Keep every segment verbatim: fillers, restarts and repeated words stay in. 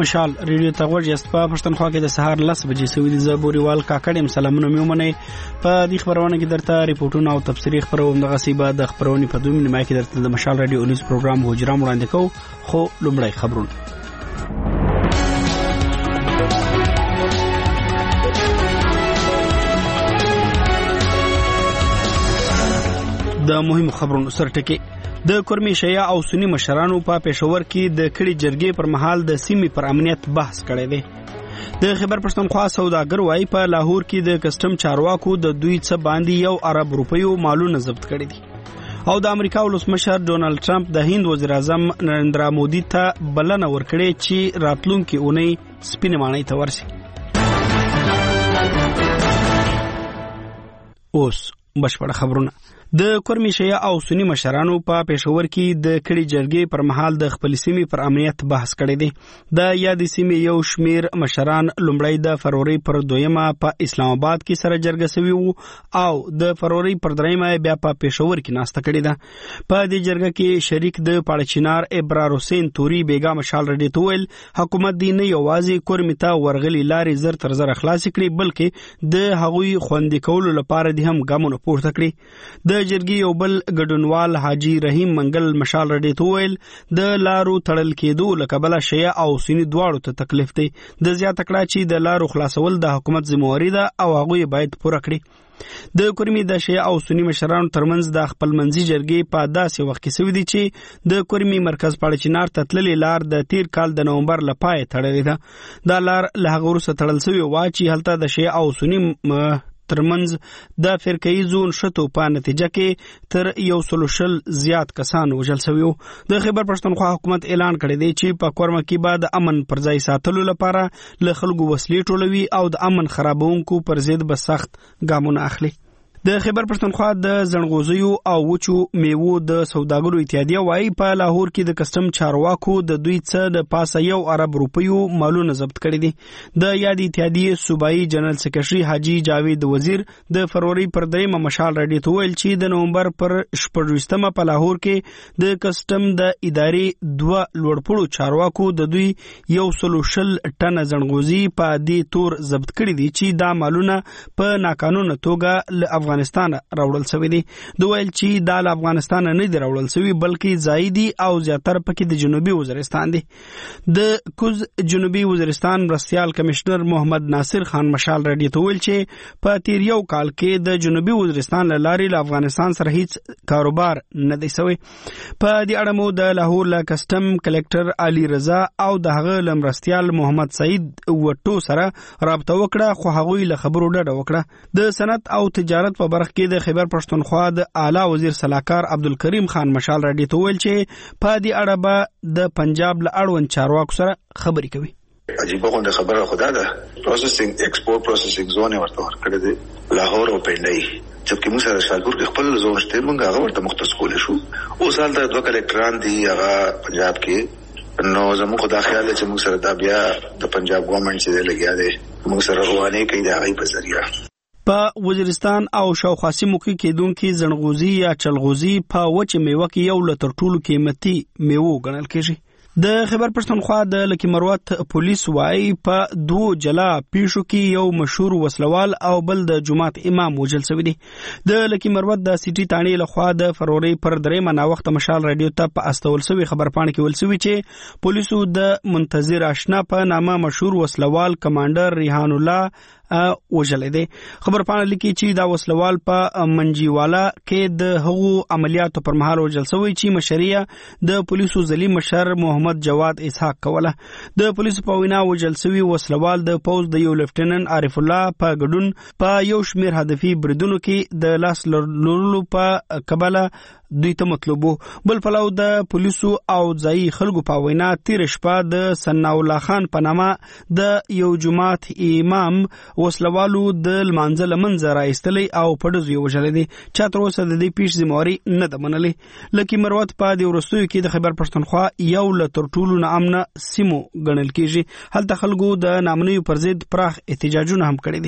مشال ریډیو ته غوږ یاست. په پښتونخوا کې د سهار لس بجې سوي دي. زه بوریوال کاکړ یم. سلامونه مې ومنئ. په دې خبرونه کې درته ریپورټونه او تفسیري خبرونه دغسې به د خبرونې په دوه نیمه کې درته د مشال ریډیو نیوز پروګرام حجرام وړاندې کوو. خو لومړی خبرونه. د مهمو خبرونو سرټکي. د کورمي شیعه او سنی مشرانو په پېښور کې د کړي جرګې پر مهال د سیمې پر امنیت بحث کړی دی. د خیبر پښتونخوا سوداګر وايي په لاهور کې د کسټم چارواکو د دوی څه باندې یو ارب روپیو مالونه ضبط کړي دي. او د امریکا ولسمشر ډونالد ټرمپ د هند وزیر اعظم نریندرا مودي ته بلنه ورکړې چې راتلونکي اونۍ سپینې ماڼۍ ته ورسي. اوس بشپړ خبرونه. د کورمي شیعه او سنی مشرانو په پېښور کې د کړي جرګې پر مهال د خپل سیمې پر امنیت بحث کړی دی. د یادې سیمې یو شمیر مشران لومړی د فروری پر دویمه په اسلام آباد کې سره جرګه سوي وو او د فروری پر دریمه بیا په پېښور کې ناسته کړې ده. په دې جرګه کې شریک د پاړچینار ابرار حسین توري بیګا مشال رډي تویل حکومت دی نه یوازې کورمي ته ورغلي لارې زر تر زر خلاص کړي بلکې د هغوی خوندې کولو لپاره دې هم ګامونه پورته کړي. د جرګې یو بل ګډونوال حاجی رحیم منګل مشال رډي تویل د لارو تړل کېدو له کبله شیعه او سنی دواړو ته تکلیف دی. د زیاته کړه چې د لارو خلاصول د حکومت ذمہواري ده او هغوی باید پوره کړي. د کورمي د شیعه او سنی مشرانو ترمنځ د خپلمنځي جرګې په داسې وخت کې سوي دي چې د کورمي مرکز پاړچینار ته تللې لار د تیر کال د نومبر له پای تړلې ده. دا لار له هغه وروسته تړل سوې وه چې هلته د شیعه او سنی ترمنځ د فرقه‌ایزو نښتو په نتیجه کې تر یو سلو شل زیات کسان وژل شوي وو. د خیبر پښتونخوا حکومت اعلان کړی دی چې په کورمه کې به د امن پر ځای ساتلو لپاره له خلکو وسلې ټولوي او د امن خرابونکو پر ضد به سخت ګامونه اخلي. د خیبر پښتونخوا د زنغوزیو او وچو میوو د سوداګرو اتحادیه وايي په لاهور کې د کسټم چارواکو د دوی څه د پاسه یو ارب روپیو مالونه ضبط کړي دي. د یاد اتحادیه صوبایي جنرال سکرټري حاجی جاوید وزیر د فروری پر دریمه مشال رډي تویل چې د نومبر پر شپږویشتمه په لاهور کې د کسټم د ادارې دوه لوړپوړو چارواکو د دوی یو سلو شل ټنه زنغوزي په دې تور ضبط کړي دي چې دا مالونه په ناقانونه توګه له افغانستان راوړل شوی دي. دوی ویل چې دا له افغانستان نه دی راوړل شوی بلکې ځای دي او زیاتره پکې د جنوبي وزیرستان دي. د کوز جنوبي وزیرستان مرستیال کمشنر محمد ناصر خان مشال رډي تویل چې په تیر یو کال کې د جنوبي وزیرستان له لارې له افغانستان سره هیڅ کاروبار نه دی شوی. په دې اړه مو د لاهور له کسټم کلکټر علي رضا او د هغه له مرستیال محمد سعید وټو سره رابطه وکړه خو هغوی له خبرو ډډه وکړه. د صنعت او تجارت په برخه کې د خیبر پښتونخوا د اعلی وزیر سلاکار عبدالکریم خان مشال رډي تویل چې په دې اړه به د پنجاب له اړوند چارواکو سره خبرې کوي. عجیب غونډه خبره خدا ده. پروسسینګ ایکسپورټ پروسسینګ زون ورته ورکړی دی لاهور او پنډۍ چې موږ سره شالپور کې خپل زون شته موږ هغه ورته مختص کول شو. اوس حالت دوه کلکټران دي هغه پنجاب کې نو زموږ خدا خیال چې موږ سره دا بیا د پنجاب ګورنمنت چې لګیا دی موږ سره رواني کوي د هغه په ذریعہ. په وزیرستان او شاوخوا سیمو کې کېدونکي زنغوزي یا چلغوزي په وچه میوه کې یو له تر ټولو قیمتي میوو ګڼل کېږي. د خیبر پښتونخوا د لکی مروت پولیس وايي په دوه جلا پیښو کې یو مشهور وسلوال او بل د جماعت امام وژل شوی دی. د لکی مروت د سیټي تانې لخوا د فروری پر دریمه نا وخت مشال رادیو ته په استول شوی خبر پاڼه کې ول شوی چې پولیسو د منتظر آشنا په نامه مشهور وسلوال کمانډر ریحان الله وژلې دی. خبر پاڼه لیکي چې دا وسلوال په منجیوالا کې د هغو عملیاتو پر مهال وژل شوی چې مشریه د پولیسو ځلي مشر محمد جواد اسحاق کوله. د پولیسو په وینا وژل شوی وسلوال د پوز د یو لیفټیننټ عارف الله په ګډون په یو شمیر هدفي بریدونو کې د لاس لرلو په کبله دوی ته مطلوبو. بل پلو د پولیسو او ځای خلکو په وینا تیر شپه د ثنا الله خان په نامه د یو جماعت امام وسلوالو د لمانځه لمنځه راایستلی او په ډزو یې وژلی دی. چا تر اوسه د دې پیښ ذمهواري نه ده منلې. لکي مروت په دې وروستیو کې د خیبر پښتونخوا یو له تر ټولو ناامنه سیمو ګڼل کېږي. هلته خلکو د ناامنیو پر ضد پراخ احتجاجونه هم کړي دي.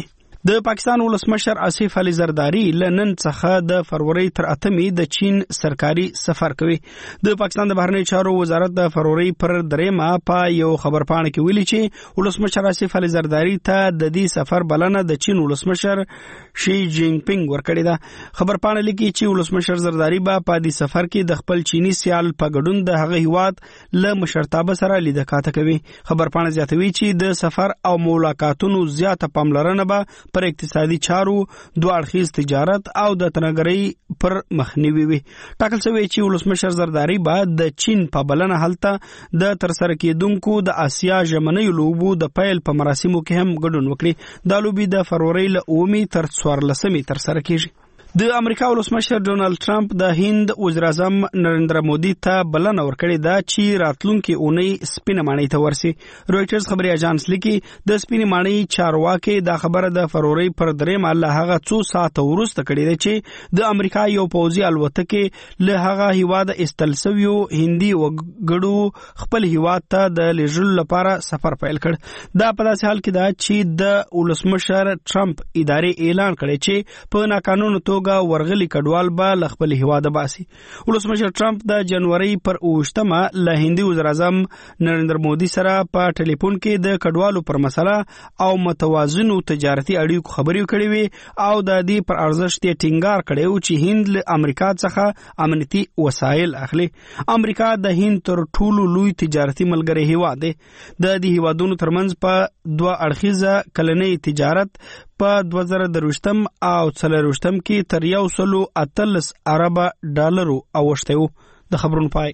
د پاکستان ولسمشر آصف علي زرداری لنن څخه د فروری تر اتمې د چین سرکاري سفر کوي. د پاکستان د بهرنیو چارو وزارت د فروری پر دریمه په یو خبرپاڼه کې ویلي چې ولسمشر آصف علي زرداری ته د دې سفر بلنه د چین ولسمشر شي جینګ پینګ ورکړې ده. خبرپاڼه لیکي چې ولسمشر زرداری به په دې سفر کې د خپل چینی سیال په ګډون د هغه هیواد له مشرتابه سره لیدکاته کوي. خبرپاڼه زیاتوي چې د سفر او ملاقاتونو زیاته پاملرنه به پر اقتصادي چارو، دوه اړخیز تجارت او د تنګرۍ پر مخنیوي وي. ټاکل شوی چې ولسمشر زرداری به د چین په بلنه هلته د ترسره کېدونکو د آسیا ژمنیو لوبو د پیل په مراسمو کې هم ګډون وکړي. دا لوبې د فروری له اومې تر څوارلسمې ترسره کېږي. د امریکا ولسمشر ډونالد ټرمپ د هند وزیر اعظم نریندرا مودي ته بلنه ورکړې ده چې راتلونکي اونۍ سپینه ماڼۍ ته ورسي. رویټرز خبري اژانس لیکي د سپینې ماڼۍ چارواکي دا خبره د فروری پر درېمه له هغه څو ساعته وروسته کړې ده چې د امریکا یو پوځي الوتکې له هغه هیواده استل سویو هندي وګړو خپل هیواد ته د لیږلو لپاره سفر پیل کړ. دا په داسې حال کې ده چې د ولسمشر ټرمپ ادارې اعلان کړی چې په ناقانونه توګه ورغلي کډوال به له خپل هیواده باسي. ولسمشر ټرمپ د جنوري پر اوویشتمه له هندي وزیر اعظم نریندرا مودي سره په ټلیفون کې د کډوالو پر مسله او متوازنو تجارتي اړیکو خبرې کړې وي او د دې پر ارزښت یې ټینګار کړی و چې هند له امریکا څخه امنیتي وسایل اخلي. امریکا د هند تر ټولو لوی تجارتي ملګری هیواد دی. د دې هیوادونو ترمنځ په دوه اړخیزه کلنۍ تجارت په دوه زره درویشتم او څلرویشتم کې تر یو سلو اتلس اربه ډالرو اوښتی و. د خبرونو پای.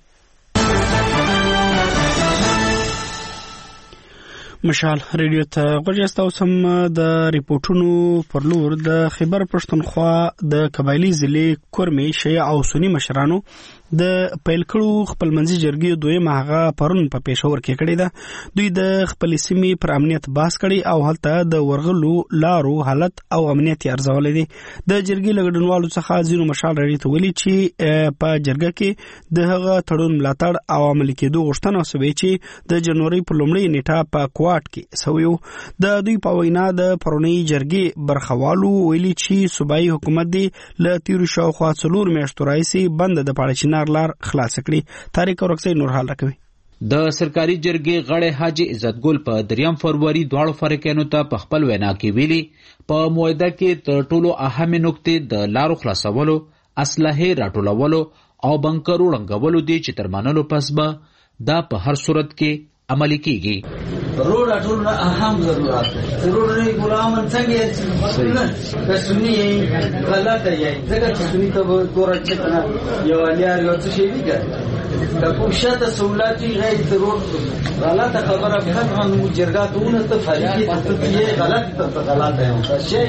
مشال ریډیو ته غوږ یاست. اوس هم د ریپورټونو پر لور د خیبر پښتونخوا د قبایلي ضلع کورمي شیعه او سني مشرانو د پیل کړو خپل منځي جرګې دویمه هغه پرون په پېښور کې کړې ده. دوی د خپل سیمې پر امنیت بحث کړي او هلته د ورغلو لارو حالت او امنیت یې ارزولې دي. د جرګې له ګډونوالو څخه ځینو مشال ریډیو ته ویلي چې په جرګه کې د هغه تړون ملاتړ او عملي کېدو غوښتنه وسوې چې د جنوري په لومړۍ نیټه په کوټ کې سویو. د دوی په وینا د پرونی جرګې برخوالو ویلي چې صوبایي حکومت دی له تیرو شاوخوا څلور میاشتو راهیسې بند د پاړچینار لار خلاص کړي. تاریخ ورکسي نور حال راکوي. د سرکاري جرګې غړی حاجی عزت ګل په دریم فروری دواړو فریقینو ته په خپل وینا کې ویلي په موعده کې تر ټولو اهمې نکتې د لارو خلاصولو، اسلحې راټولولو او بنکرو ړنګولو دي چې تر منلو پس به دا په هر صورت کې عملي کیږي. روډ ټول اهم ضرورت دی. روډ نه ګلامن څنګه چې په سنی یې غلطه یې ځکه چې سنی ته ګورل چې یو الیار یو څه شي دی د کوم شاته سہولتي غیر روډ غلطه خبره به هم جرګاتونه ته فریقي ته یې غلط ته غلطه یو شي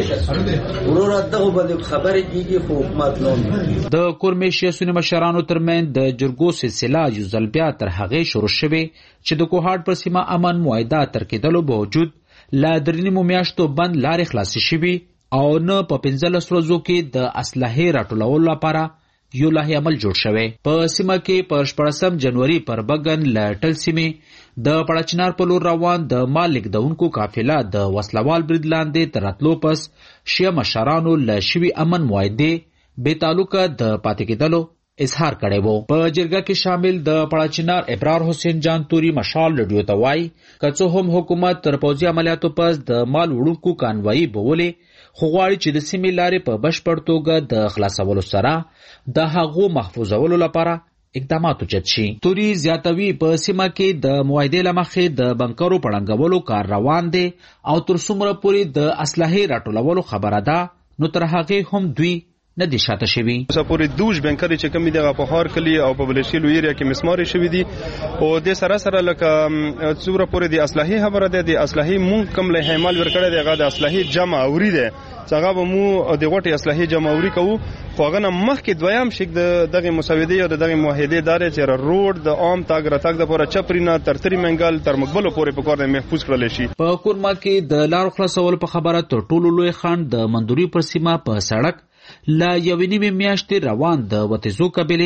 ورور دغه باندې خبرې کیږي خو حکومت نو د کورمي شیعه سني مشرانو ترمن د جرګو سلسله یو ځل بیا تر هغه شروع شوه چې د کوهاټ پر سیمه امن موعده تر کېدلو باوجود لا درنیمو میاشتو بند لارې خلاصې شوي او نه په پنځلس ورځو کې د اسلحې راټولولو لپاره یو لاهي عمل جوړ شوی. په سیمه کې په شپږم جنوري پر بګن له ټل سیمې د پړچنار په لور روان د مال لیږدونکو قافله د وسلوال برید لاندې تر راتلو پس شیعه مشرانو له شوي امن معاهدې بې تعلقه د پاتې کېدلو اظهار کړی وو. په جرګه کې شامل د پړچنار ابرار حسین جان توري مشال رډیو ته وایي که څه هم حکومت تر پوځي عملیاتو پس د مال وړونکو کانوایي بولې خو غواړي چې د سیمې لارې په بشپړ توګه د خلاصولو سره د هغو محفوظولو لپاره اقدامات وچت شي. توري زیاتوي په سیمه کې د معاهدې له مخې د بنکرو پړنګولو کار روان دی او تر څومره پورې د اسلحې راټولولو خبره ده نو تر هغې هم دوی نه دي شاته شوي. سپورې دوج بنکرې چې کومې دغه په ښار کلي او په بلشیلو ایریا کې مسمارې شوي دي او د سره سره لکه څومره پورې د اسلحې خبره ده د اسلحې مونږ کوم له حمایل ورکړی دی هغه د اسلحې جمع اوري دی څنګه به مو د غوټي اسلحې جمع اوري کوو خو هغه نه مخکې دویم شک د دغه مسودې او دغه معاهدې دار چې روډ د عام تاګ راتګ د پوره چپرینا ترتری منګل تر مقبلو پورې په کار محفوظ کړل شي. په کورما کې د لارو خلاصول په خبره تر ټولو لوی خنډ د مندوري پر سیمه په سړک لا یوې نیمې میاشتې روان د وتیزو قبیلې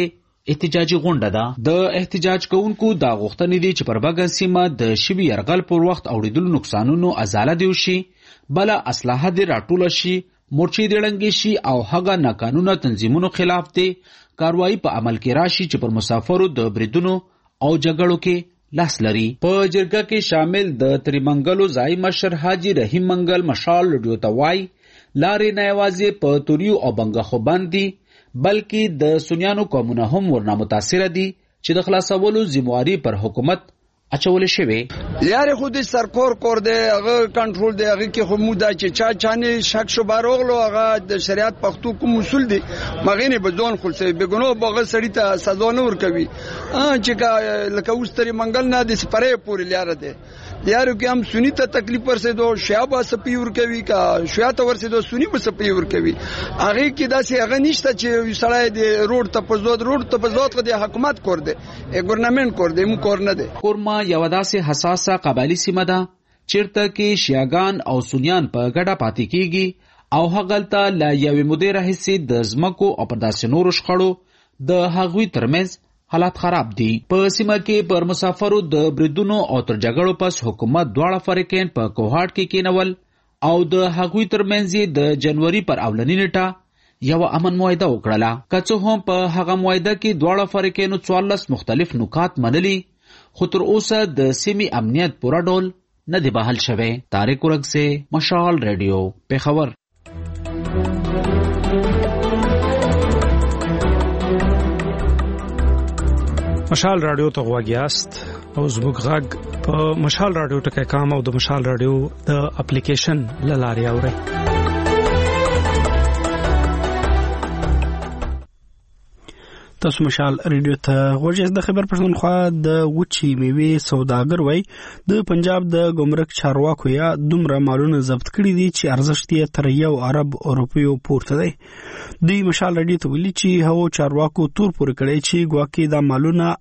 احتجاجي غونډه ده. د احتجاج کوونکو دا غوښتنې دي چې پر بګه سیمه د شوي یرغل پر وخت اوریدلو نقصانونو ازاله دی وشي، بل اسلحه دې راټوله شي، مورچې دې ړنګې شي او هغه ناقانونه تنظیمونو خلاف دې کاروایی په عمل کې راشي چې پر مسافرو د بریدونو او جګړو کې لاس لري. په جرګه کې شامل د تریمنګلو ځای مشر حاجی رحیم منګل مشال لډیو ته وایي لارې نه یوازې په توریو او بنګښو باندې بلکې د سنیانو قومونه هم ورنه متاثره دي چې د خلاصولو ذمہواری پر حکومت اچول شوی. یاره خودی سرکور کرده هغه کنټرول دی، هغه کې خو مودا چې چا چانه شک شو باروغلو هغه د شریعت پښتو کوم اصول دي مغینه بدون خلصه بګنو بغه سړی ته سزا نه ورکوي چې لکه اوستري منګل نه د سپره پورې لیاره دی یارو کې هم سنی ته تکلیف ورسې دو شیابه سپی ورکوي کا شیاته ورسې دو سنی به سپی ورکوي هغه کې داسې هغه نشته چې سړی د روډ ته پزود روډ ته پزود د حکومت کور دی ګورنمنت کور دی مو کور نه دی. کورما یو داسې حساسه قبایلی سیمه ده چیرته کې شیعاګان او سنیان په ګډه پاتې کیږي او هغلته لا یوې مودې راهیسې د ځمکو او پر داسې نورو شخړو د هغوی ترمنځ حالات خراب دي. په سیمه کې پر مسافرو د بریدونو او تر جګړو پس حکومت دواړه فریقین په کوهاټ کې کېنول او د هغوی ترمنځ د جنوري پر اولنۍ نیټه یو امن معاهده وکړله. که څه هم په هغه معاهده کې دواړه فریقینو څوارلس مختلف نکات منلي خو تر اوسه د سیمې امنیت پوره ډول نه دی بحال شوی. طارق ورګزی، مشال ریډیو، پیښور. مشال رادیو ته غواړی است او زموږ غږ په مشال رادیو ټکي کام او د مشال رادیو د اپلیکیشن لاري اوري. تاسو مشال ریډیو ته غوږی د خبر پښتونخوا د وچی میوه سوداګر وای د پنجاب د ګمرک چارواکو یا دومره مالونه ضبط کړي دي چې ارزښت یې تر یو ارب اروپیو پورته دی. د مشال ریډیو ته ویلي چې هغو چارواکو تور پورې کړی چې ګواکې دا مالونه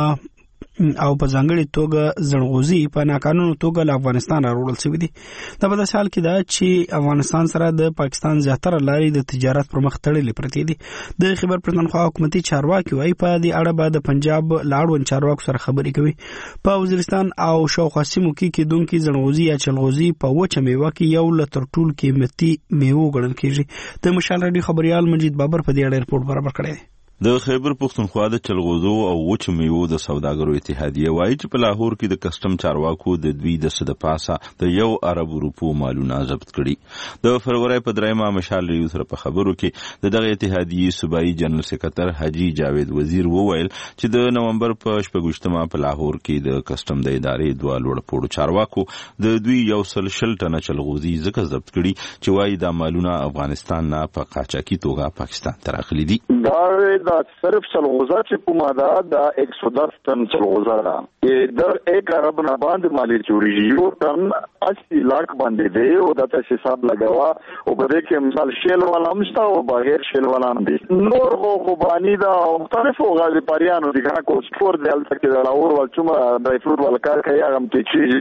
او په ځانګړي توګه زړغوزي په ناقانونه توګه له افغانستان راوړل شوی دي. دا په داسې حال کې ده چې افغانستان سره د پاکستان زیاتره لارې د تجارت پر مخ تړلې پرتې دي. د خبر پښتونخوا حکومتي چارواکي وايي په دې اړه به د پنجاب لاړون چارواکو سره خبرې کوي. په وزیرستان او شاوخوا سیمو کې کېدونکي زړغوزي یا چلغوزي په وچه میوه کې یو له تر ټولو قیمتي میوه ګڼل کېږي. د مشال راډیو خبريال مجید بابر په دې اړه رپورټ برابر کړی دی. د خیبر پښتونخوا د چلغوزو او وچو میوو د سوداګرو اتحادیه وایي چې په لاهور کې د کسٹم چارواکو د دوی د صد پاسه د یو ارب روپو مالونه ضبط کړي. د فروری په درېمه مشال ریو سره په خبرو کې د دغه اتحادیه صوبایي جنرال سکرټر حاجی جاوید وزیر وویل چې د نومبر په شپږشتمه په لاهور کې د کسٹم د ادارې دوه لوړ پوړو چارواکو د دوی یو سل شل ټنه چلغوزي ځکه ضبط کړي چې وایي دا مالونه افغانستان نه په قاچاقي توګه پاکستان ته راغلي دي. دا صرف چلغوزه چې کومه ده دا ایک سو دس ټن چلغوزه ده چې در ایک ارب نه باندې مالی چوریږي یو ټن اسی لاک باندې دی او دا ته حساب لګاوه او په دې کې مثال شیل والا هم شته او بغیر شیل والا هم دي. نور خو خوبانی دا مختلفو غازی پاریانو دي کنه کوسپور دی البته کې دا اور ول چوم ډرای فروټ ول کار کوي هغه هم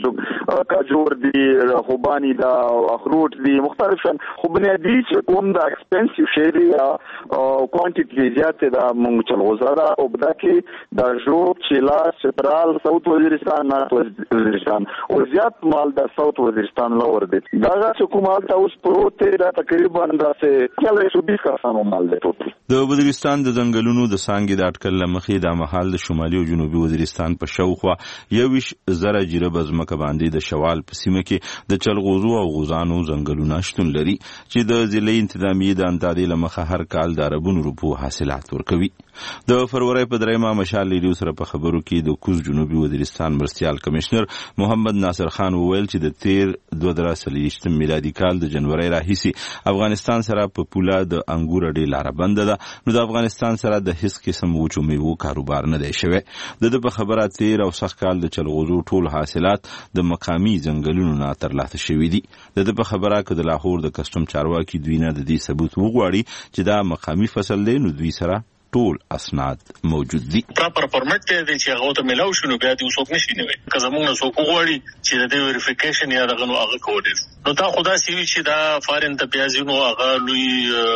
چې کاجور دي خوبانی دا اخروٹ دي مختلف خو بنیادی چې کوم دا ایکسپنسیو شی دی او کوانټیټي زیات دا مونږ چلغوزه ده او بدا کې دا ژوب چیلا سپرال ساوت وزیرستان نارت وزیرستان او زیات مال دا ساوت وزیرستان لور دی. دا چې کوم مال ته اوس پروت دا تقریبا دا څه کله شو بیس کسانو مال دی ټول. د وزیرستان د ځنګلونو د سانګې د اټکل لمخې د محل د شمالي او جنوبي وزیرستان په شاوخوا یوش زره جره بزمکه باندې د شوال په سیمه کې د چلغوزو او غوزانو ځنګلونه شتون لري چې د ضلع انتظامیه د انتادې لمخه هر کال د اربونو روپو حاصلات ورکوي. د فروری په درېمه مشال ریډیو سره په خبرو کې د کوز جنوبي وزیرستان مرستيال کمشنر محمد ناصر خان وویل چې د تیر دوه زره څلوېښتم میلادي کال د جنوري راهیسې افغانستان سره په پوله د انګور ډېر لار بند ده نو د افغانستان سره د هیڅ قسم وچو میوو کاروبار نه دی شوی. د په خبره تیر او سخت کال د چلغوزو ټول حاصلات د مقامی ځنګلونو نه ترلاسه شوي دي. د په خبره کې د لاهور د کسٹم چارواکي دوی نه د دې ثبوت وغواړي چې دا مقامی فصل دی نو دوی سره ټول اسناد موجود دي. پراپر فارمټ دی چې هغه ته ملاو شنو بیا د وسوک نشي نه وي که زمونږ څوک غواړي چې د ویریفیکیشن یا دغه نو هغه کوډ نو دا خدا سی وی چې دا فارن ته پیازینو هغه لوی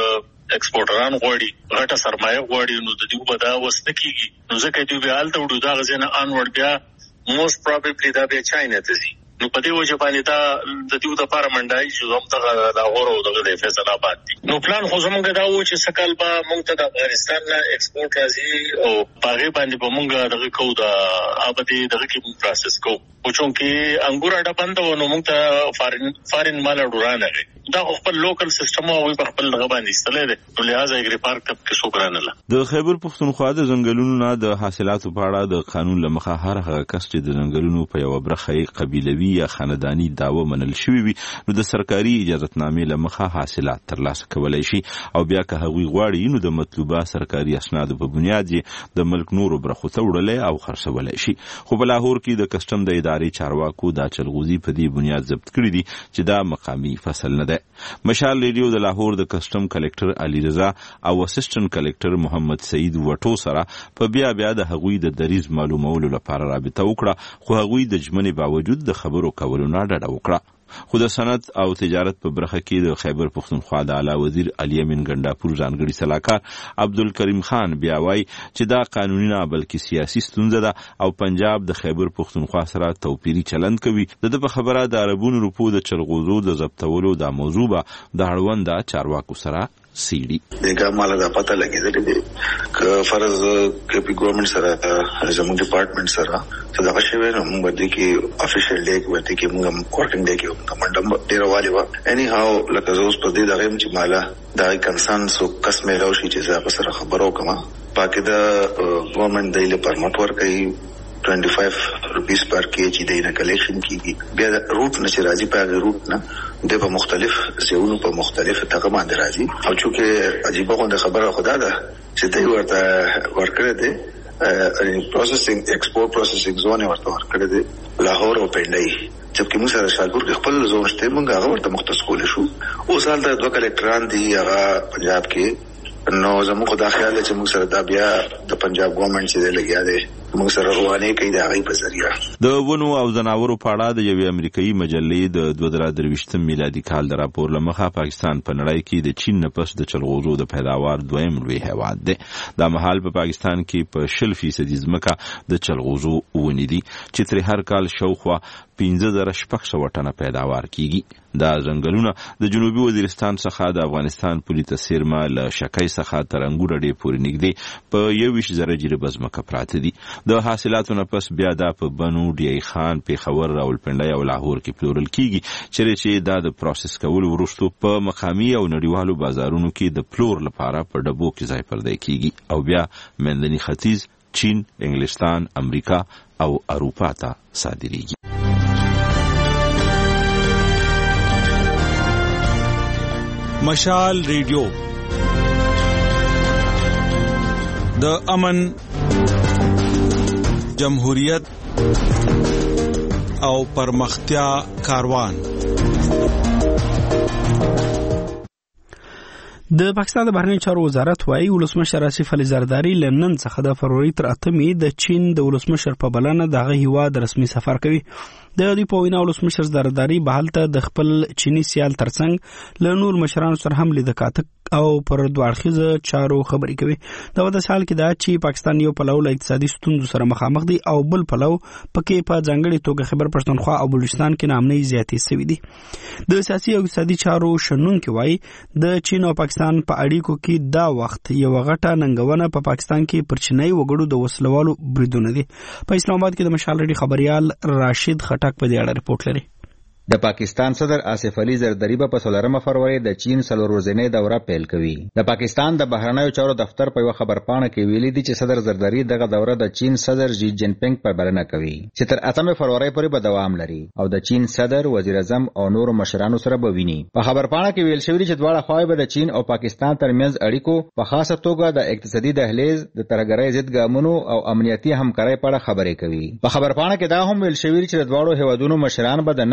ایکسپورټران غواړي غټه سرمایه غواړي نو د دې په دا وسته کیږي نو ځکه دوی به حالت وړو دا غزنه انورډ بیا موست پروبابلی دا به چاینا ته ځي نو په دې وجه باندې دا د دې د پارلمانډای چې زموږ ته د غوړو دغه د فیصله آباد دي نو پلان خو زموږ دا و چې سکل به موږ ته د افغانستان نه ایکسپورټ راځي او پاره باندې به موږ دغه کو د آبادی دغه کې موږ پروسس کو او چونکې انګور اډه بند و نو موږ ته فارین فارین مال ډورانه دا خپل لوکل سیستم او په خپل دغه باندې استلې ده نو لہذا اګری پارک ته کې شکرانه له د خیبر پښتونخوا د ځنګلونو نه د حاصلاتو په اړه د قانون لمخه هر هغه کس چې د ځنګلونو په یو برخه قبیلوي یا خاندانی داوا منل شوی وي نو د سرکاري اجازهتنامې لمخه حاصلات ترلاسه کولای شي او بیا که هغوی غواړي نو د مطلوبه سرکاري اسنادو په بنیاد د ملک نورو برخو ته وړلای او خرڅولای شي خو په لاهور کې د کسټم د ادارې چارواکو دا چلغوزي په دې بنیاد ضبط کړی دي چې دا مقامی فصل نه ده مشال ریډیو د لاهور د کسټم کلکټر علي رضا او اسسټنټ کلکټر محمد سعید وټو سره په بیا بیا د هغوی د دریز معلومولو لپاره رابطه وکړه خو هغوی د ژمنې باوجود د خبرو کولو نه ډډه وکړه خو د صنعت او تجارت په برخه کې د خیبر پښتونخوا د اعلی وزیر علي امین ګنډاپور ځانګړي سلاکار عبدالکریم خان بیا وایي چې دا قانوني نه بلکې سیاسي ستونزه ده او پنجاب د خیبر پښتونخوا سره توپیري چلند کوي د په خبره د عربونو روپو د چلغوزو د ضبطولو د موضوع به د اړونده چارواکو سره سیډي دغه مال دا پته لګیدل دي ک فرض کې په ګورنمنت سره زموږ ډپارټمنټ سره څه دا شوی نو موږ د کې افیشل ډے کې ورته کې موږ ورکینګ ډے کې کومندم ډیر والی و اني هاو لکه زوس په دې دغه چې مالا دا کنسرن سو قسمه راوشي چې زه په سره خبرو کوم پاکه دا ګورنمنت دایله پرمټ ورکړي پچیس روپیس پر کیجی دینا کلیکشن کیږي بیا روټ نه راځي په روټ نه د په مختلف زیونو په مختلف تقامات راځي او چې عجیب غونډه خبره خدا ده چې دوی ورته ورکړه دي پروسیسینګ ایکسپورټ پروسیسینګ زون ورته ورکړه دي لاهور او پنډای چې موږ سره شالګور کې خپل زون شته موږ هغه ورته مختص کول شو او سال د دوه کلکټران دي هغه پنجاب کې نو زموږ خدا خیال چې موږ سره دا بیا د پنجاب ګورنمنت چې لګیا دی موږ سره روانه کوي دا غي په ذریعہ د ونو او ځناورو په اړه د یوې امریکایي مجلې د دوه زره درویشتم میلادي کال د راپور لمخه پاکستان په نړۍ کې د چین نه پس د چلغوزو د پیداوار دویم لوی هیواد دی دا مهال په پاکستان کې په شل فیصدي ځمکه د چلغوزو ونې دي چې تر هر کال شاوخوا پنځه زره شپږ سوه ټنه پیداوار کیږي دا ځنګلونه د جنوبي وزیرستان څخه د افغانستان پولیته سیرما له شکای څخه تر انګور ډې پورې نږدې په یوویشت زره جریبه ځمکه پراته دي د حاصلاتو نه پس بیا دا په بنو ډی خان پیښور راولپنډۍ او لاهور کې پلورل کیږي چې دا د پروسس کولو وروسته په مقامي او نړیوالو بازارونو کې د پلور لپاره په ډبو کې ځای پردی کیږي او بیا منځني ختیځ چین انګلستان امریکا او اروپا ته صادریږي مشال ریډیو د امن جمهوریت او پرمختیا کاروان د پاکستان د بهرنیو چارو وزارت وايي ولسمشر آصف علي زرداری لندن څخه د فروری تر اتمې د چین د ولسمشر په بلنه دغه هیواد رسمي سفر کوي د دې په وینا ولسمشر زرداری به هلته د خپل چینی سیال ترڅنګ له نور مشرانو سره هم لید کاته او پر دوه اړخیزه چارو خبرې کوي دا د حال کې دا چې پاکستان یو پلو له اقتصادي ستونزو سره مخامخ دی او بل پلو پکې په ځانګړي توګه خیبر پښتونخوا او بلوچستان کې نامنۍ زیاتې شوې دي د سیاسي او اقتصادي چارو شنونکو وايي د چین او پاکستان په اړیکو کې دا وخت یو غټه ننګونه په پاکستان کې پر چینای وګړو د وسلوالو بریدونه دي په اسلام آباد کې د مشال ریډي خبريال راشد خټک په دې اړه رپورټ لري د پاکستان صدر آصف علي زرداری په څلورمه فروری د چین څلور ورځنۍ دوره پیل کوي. د پاکستان د بهرنیو چارو دفتر په یو خبرپاڼه کې ویلي دي چې صدر زرداری دغه دوره د چین صدر جی جن پینګ په بلنه کوي چې تر اتمه فروری پورې به دوام لري او د چین صدر وزیر اعظم او نور مشرانو سره به ویني. په خبرپاڼه کې ویل شوی چې دواړه خواوې به د چین او پاکستان ترمنځ اړیکو په خاصه توګه د اقتصادي دهلیز د ترګرۍ ضد ګامونو او امنیتي همکارۍ په اړه خبرې کوي. په خبرپاڼه کې دا هم ویل شوی چې د دواړو هیوادونو مشران به د نوې نړیوالې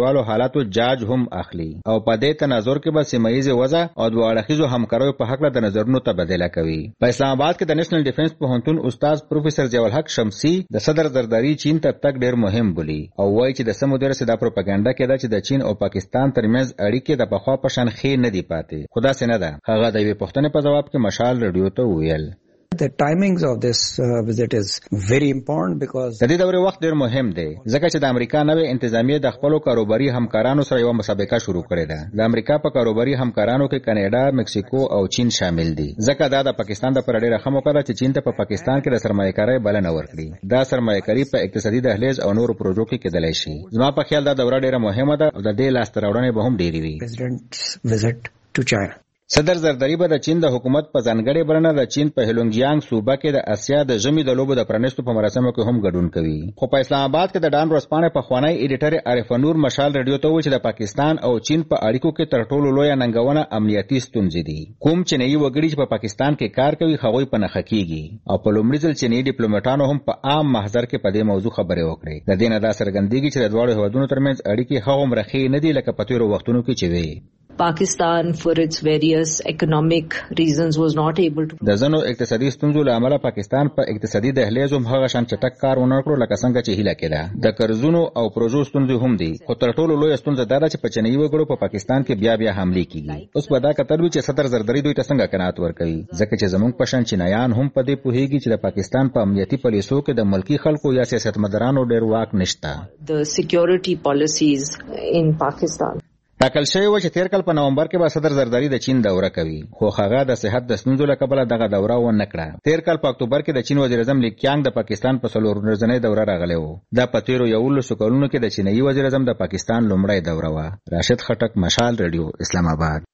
نړیوالو حالاتو جاج هم اخلي او په دې تناظر کې به سیمه ییزه وضع او دوه اړخیزو همکاریو په حق د نظرونو تبادله کوي. په اسلام آباد کې د نېشنل ډیفنس پوهنتون استاد پروفیسور ضیاء الحق شمسی د صدر زرداری چین ته تګ ډېر مهم بولي او وایي چې د سمو درسه د پروپاګاندا کې دا چې د چین او پاکستان ترمنځ اړیکې د پخوا په شان ښې نه دي پاتې. خدا سينه ده. هغه د یوې پوښتنې په جواب کې مشال رادیو ته ویل The timings of this uh, visit is very important because د دې دورې وخت ډېر مهم دی ځکه چې د امریکا نوې انتظامیه د خپلو کاروباري همکارانو سره یو مسابقه شروع کړې ده. د امریکا په کاروباري همکارانو کې کاناډا، مکسیکو او چین شامل دي. ځکه دا د پاکستان د پر ډېر ښه موقع ده چې چین ته په پاکستان کې د سرمایه‌کارۍ بلنه ورکړي. دا سرمایه‌کاري په اقتصادي دهلیز او نورو پروژو کې کېدلی شي. زما په خیال دا دوره ډېره مهمه ده او د دې لاسته راوړنې به هم ډېرې وي. President's visit to China. صدر زرداری به د چین د حکومت په ځانګړې بڼه د چین په هلونګیانګ صوبه کې د اسیا د ژمي د لوبو د پرانیستو په مراسمو کې هم ګډون کوي. خو په اسلام آباد کې د ډان ورځپاڼې پخوانی ایډیټر عارف نور مشال رادیو ته وویل چې د پاکستان او چین په اړیکو کې تر ټولو لویه ننګونه امنیتي ستونزې دي. کوم چینایي وګړي چې په پاکستان کې کار کوي هغوی په نښه کیږي او په لومړي ځل چینایي ډیپلوماټانو هم په عام محضر کې په دې موضوع خبرې وکړې. د دې نه دا څرګندېږي چې د دواړو هېوادونو ترمنځ اړیکې هغومره ښې نه دي لکه په تېرو وختونو کې چې وې. Pakistan for its various economic reasons was not able to د ځینو اقتصادي ستونزو له امله پاکستان په اقتصادي دهلیز هم هغه شان چټک کار ونه کړو لکه څنګه چې هیله کېده. د قرضونو او پروژو ستونزې هم دي خو تر ټولو لویه ستونزه دا ده چې په چینایي وګړو په پاکستان کې بیا بیا حملې کیږي. اوس به دا کتل وي چې صدر زرداری دوی ته څنګه قناعت ورکوي ځکه چې زموږ په شان چینایان هم په دې پوهیږي چې د پاکستان په امنیتي پالیسو کې د ملکی خلکو یا سیاستمدارانو ډېر واک نشته. the security policies in Pakistan. ټاکل شوی و چې تیر کال په نومبر کې به صدر زرداری د چین دوره کوي خو هغه د صحت د ستونزو له کبله دغه دوره ونه کړه. تیر کال په اکتوبر کې د چین وزیر اعظم لیکیانګ د پاکستان په څلور ورځنۍ دوره راغلی و. دا په تیرو یولسو کلونو کې د چینایي وزیر اعظم د پاکستان لومړی دوره وه. راشد خټک، مشال رادیو، اسلام آباد.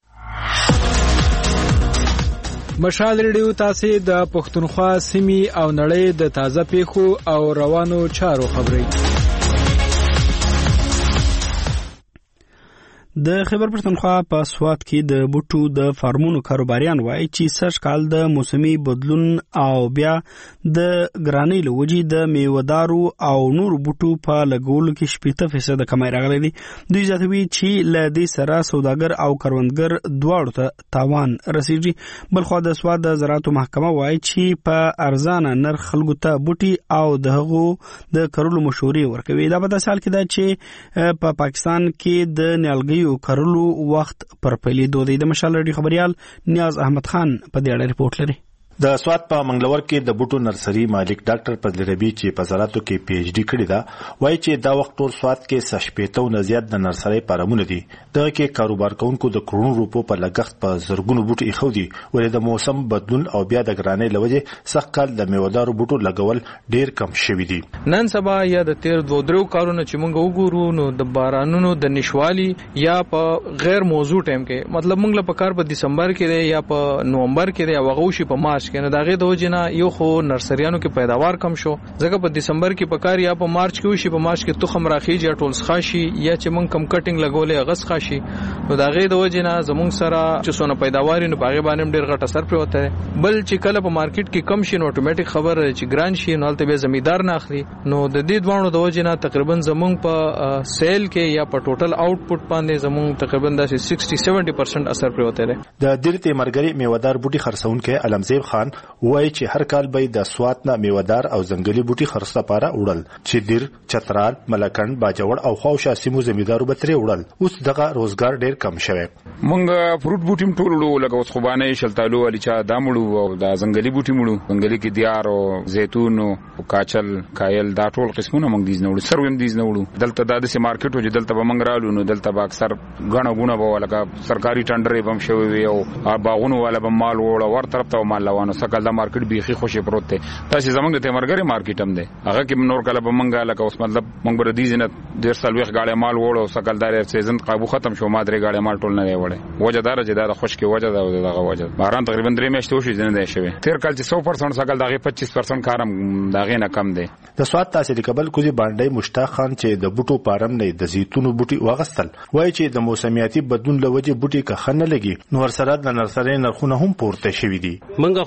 مشال رادیو تاسو د پښتونخوا سیمې او نړۍ د تازه پیښو او روانو چارو خبري. د خیبر پښتونخوا په سوات کې د بوټو د فارمونو کاروباریان وایي چې سږ کال د موسمي بدلون او بیا د ګرانۍ له وجې د میوهدارو او نورو بوټو په لګولو کې شپېته فیصده کمای راغلی دی. دوی زیاتوي چې له دې سره سوداګر او کروندګر دواړو ته تاوان رسیږي. بلخوا د سوات د زراعتو محکمه وایي چې په ارزانه نرخ خلکو ته بوټي او د هغو د کرلو مشورې ورکوي. دا په داسې حال کې ده چې په پاکستان کې د نیالګیو کرلو وخت پر پیلېدو دی. د مشال رادیو خبریال نیاز احمد خان په دې اړه ریپورت لري. د سوات په منګلور کې د بوټو نرسري مالک ډاکټر فضل ربی چې په زراعتو کې پی ایچ ډي کړی دا وایي چې دا وخت ټول سوات کې شپېته نه زیات د نرسري فارمونه دي. دغه کې کاروبار کوونکو د کروڑونو روپو په لګښت په زرګونو بوټي ایښو دي ولې د موسم بدلون او بیا د ګرانۍ له وجې سږ کال د میوهدارو بوټو لګول ډېر کم شوي دي. نن سبا یا د تیر دوه درو کارونه چې موږ وګورو نو د بارانونو د نشوالي یا په غیر موضوع ټایم کې مطلب موږ له په کار په دسمبر کې دی یا په نومبر کې دی او غوښي په مارچ کې نه داغه د وجنه یو خو نرسریانو کې پیداوار کم شو ځکه په دسمبر کې په کار یا په مارچ کې وشي په مارچ کې تخم راخیږي یا ټول ښاشي یا چې موږ کم کټینګ لګولې غس ښاشي نو داغه د وجنه زموږ سره چې څونه پیداوار نو باغې باندې ډېر غټ اثر پروت دی. بل چې کله په مارکیټ کې کم شي نو اتوماتیک خبر چې ګران شي نو هلته به زمیدار نه اخلي نو د دې دوانو د وجنه تقریبا زموږ په سیل کې یا په ټوټل آوټپوټ باندې زموږ تقریبا د شصت سبعين پرسنټ اثر پروت دی. د دلته مرګري میوهدار بوټي خرڅونکو علمزیب خان وایي چې هر کال به د سوات نه میوهدار او ځنګلي بوټي خرڅ لپاره وړل چې دیر چترال ملکند باجوړ او خواوشا سیمو زمیدارو به ترې وړل. اوس دغه روزګار ډیر کم شوی. مونږ فروټ بوټي ټولو لکه اوس خوبانه شلتالو علي چا دامړو او د ځنګلي بوټي مړو ځنګلي کې دیار او زيتون او کاچل کایل دا ټول قسمونه مونږ دیز نه وړو سرویم دیز نه وړو. دلته د داسې مارکیټ و چې دلته به مونږ رالو نو دلته به اکثر غاڼه غونه به لکه سرکاري ټندرې بم شوی وي او باغونو والا به مال وړو ور طرف ته مال لوانو سکل د مارکیټ بيخي خوشي پروت دی. تاسو زمونږ د تیمرګری مارکیټ هم دی هغه کې نور کله به مونږه لکه اوس مطلب مونږ بر دي زنه ډیر سالوخ غاړې مال وړو سکلدار سیزن قابو ختم شو ما درې غاړې مال ټول نه دی وړي وجه دار چې دا خوش کې وجه دا دغه وجه باران تقریبا درې میاشتې وشي زنه دی شوی. تیر کال چې سو پرسنټ سکل دغه پچیس پرسنټ کارم دغه نه کم دی. د سوات تحصیل کبل کوزي باندې مشتاق خان چې د بوټو پارم نه د زیتونو بوټي واغستل وایي چې د موسمیاتي بدلون له وجې بوټي که خنه لګي نو ورسره د نرسري نرخونه هم پورته شوي دي. منګه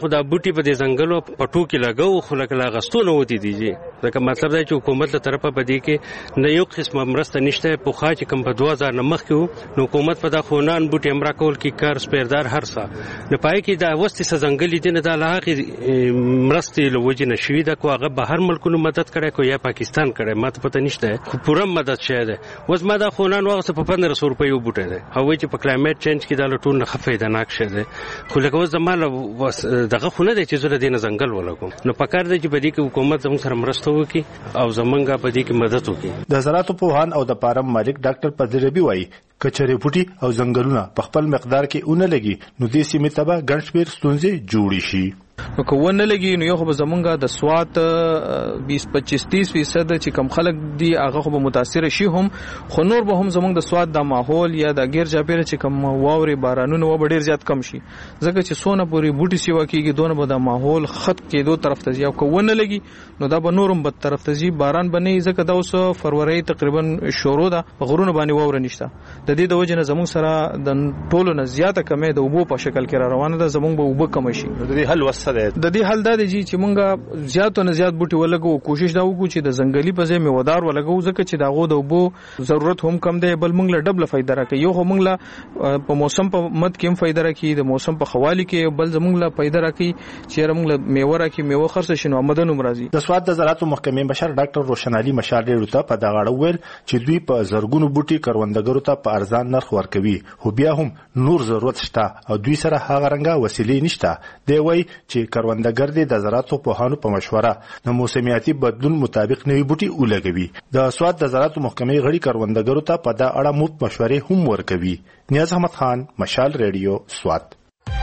خو دا بوټي په دې ځنګلو پټو کې لګاو خو لکه لا غستونه ودی دي ځکه مطلب دا چې حکومت له طرفه په دې کې نه یو قسمه مرسته نشته په خا چې کوم په دوه هزار نه مخکې نو حکومت په دا خونان بوټي امرا کول کې کار سپیردار هر څه نه پای کې دا وستي ځنګلي دي نه دا لاغه مرستې لوجه نشوي دا کو هغه بهر ملکونو مدد کړي کو یا پاکستان کړي ماته پته نشته خو پوره مدد شه ده وز ما دا خونان وغه په پندرہ سو روپیو بوټي ده او چې په کلایمټ چینج کې دا لټون نه خفیده ناک شه ده خو لکه وز زماله دغه خونه ده چې زره دینه ځنګل ولګو نو پکار ده چې په دې کې حکومت هم سره مرسته وکړي او زمونږه په دې کې مدد وکړي د زراعت پوهان او د پارم مالک ډاکټر پدری ربی وایي کچره پټي او ځنګلونه په خپل مقدار کې اون لګي نو دې سیمه تبا ګڼ شمېر ستونزې جوړې شي نو کوونه لګي نو یو خو زمونږه د سوات بیس پچیس تیس فیصد چې کم خلک دی هغه خو متاثر شي هم خو نور به هم زمونږ د سوات د ماحول یا د غیر چاپیره چې کم واوري بارانونه و ډیر زیات کم شي ځکه چې سونه پوری بوټي سیوا کیږي دونه به د ماحول خط کېدو طرف ته ځي او کوونه لګي نو دا به نورم بد طرف ته ځي باران بنې ځکه دا اوس فروری تقریبا شروع ده غرونه باندې واور نشته د دې د وجه نه زمونږ سره د ټولو نه زیاته کمې د وبو په شکل کې را روانه ده زمونږ به وبو کم شي د دې حل وسه د دې حل دا دی چې مونږه زیات نه زیات بوټي ولګو کوشش دا وکړو چې د ځنګلي په ځای میوهدار ولګو ځکه چې داغو د وبو ضرورت هم کم دی بل مونږ له ډبل فائدہ راکې یو هم مونږ په موسم په مد کې هم فائدہ راکې د موسم په خوالي کې بل زمونږ له فائدہ راکې چې مونږ له میوه راکې میوه خرڅ شنو آمدن مرضی د سواد د زراعت محکمې بشر ډاکټر روشن علي مشال ډېر ته په دغه اړه ویل چې دوی په زرګونو بوټي کروندګرو ته په ارزان نرخ ورکوي خو بیا هم نور ضرورت شته او دوی سره هغه رنګه وسیلې نشته دی وایي چې کروندګر دي د زراعت پوهانو په مشوره د موسمیاتي بدلون مطابق نوي بوټي ولګوي د سواد د زراعت محکمې غړي کروندګرو ته په دا اړه مفت مشورې هم ورکوي نیاز احمد خان مشال ریډیو سواد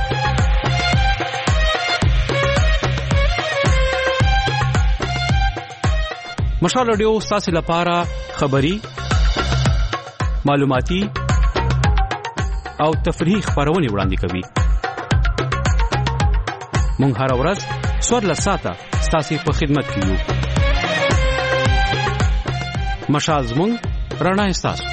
مشال ریډیو ستاسو لپاره خبری معلوماتي او تفریحي خبرونه وړاندې کوي مونږ هر ورځ سواد لساته ستاسو په خدمت کې یو مشال زمونږ رڼا ستاسو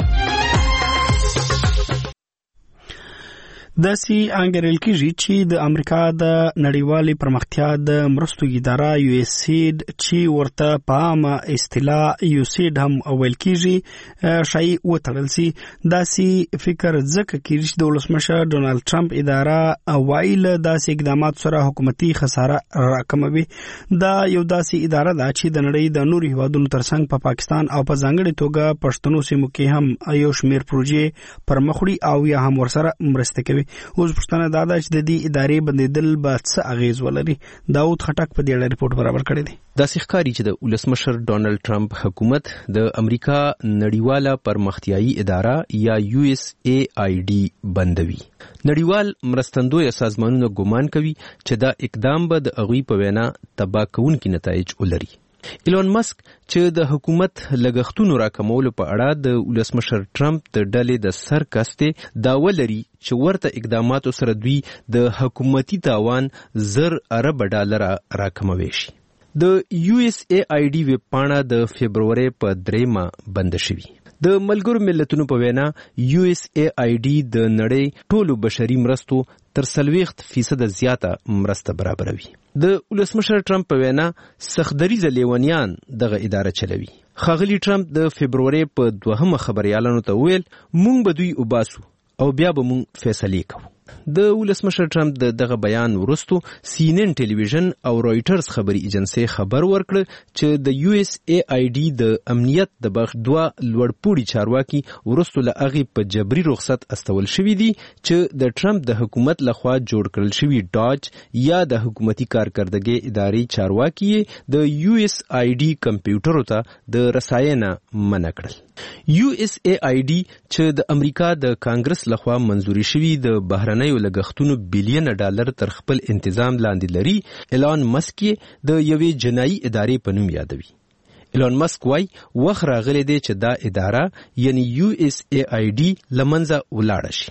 داسې انګیرل کېږي چې د امریکا د نړیوالې پرمختیا د مرستو اداره یو اس ایډ چې ورته په عامه اصطلاح یو سیډ هم ویل کېږي شایي وتړل سي داسې فکر ځکه کېږي چې د ولسمشر ډونالد ټرمپ اداره وایي له داسې اقدامات سره حکومتي خساره راکموي دا یو داسې اداره ده چې د نړۍ د نورو هیوادونو ترڅنګ په پا پاکستان او په ځانګړې توګه پښتنو سیمو کې هم یو شمېر پروژې پر مخ وړي او یا هم ورسره مرسته کوي اوس پښتنه دا ده چې د دې ادارې بندیدل به څه اغیز ولري داود خټک په دې اړه ریپورت برابر کړی دی داسې ښکاري چې د ولسمشر ډونالد ټرمپ حکومت د امریکا نړیواله پرمختیایي اداره یا یو اس ای آی ډي بندوي نړیوال مرستندوی سازمانونه ګومان کوي چې دا اقدام به د اغوی په وینا تباہ کوونکي نتایج ولري ایلون مسک چې د حکومت لګښتونو راکمولو په اړه د ولسمشر ټرمپ د ډلې د سرکسته داوا لري چې ورته اقداماتو سره دوی د حکومتي تاوان زر ارب ډالر راکموي شي د یو اس ای آی ډي ویب پاڼه د فبرवरी په دریمه بند شوې د ملګرو ملتونو په وینا یو اس ای آی ډي د نړۍ ټولو بشري مرستو تر سلويخت فیصد زیاته مرسته برابروي د ولسمشر ټرمپ په وینا سختدریزه لیونیان دغه اداره چلوي خاغلی ټرمپ د فبرवरी په دوهمه خبريالانو ته ویل مونږ به دوی وباسو او بیا به مونږ فیصله کوو د ولسمشر ټرمپ د دغه بیان وروسته سی ان ان ټلویزیون او رويټرز خبري ایجنسی خبر ورکړ چې د یو اس ای آی ډي د امنیت د بخ دوه لوړپوړي چارواکي ورسته لغه په جبري رخصت استول شوې دي چې د ټرمپ د حکومت لخوا جوړ کړل شوی ډاج یا د حکومتي کارکردګۍ ادارې چارواکي د یو اس آی ډي کمپیوټر ته د رساینه منع کړل یو اس ای آی ډي چې د امریکا د کانګرس لخوا منزوري شوی د بهرنۍ لګښتونو بلین ډالر تر خپل انتظام لاندې لري ایلان مسک د یوې جنایي ادارې په نوم یادوي ایلان مسک وايي وخت راغلی دی چې دا اداره یعنی یو اس ای آی ډي لمنځه ولاړ شي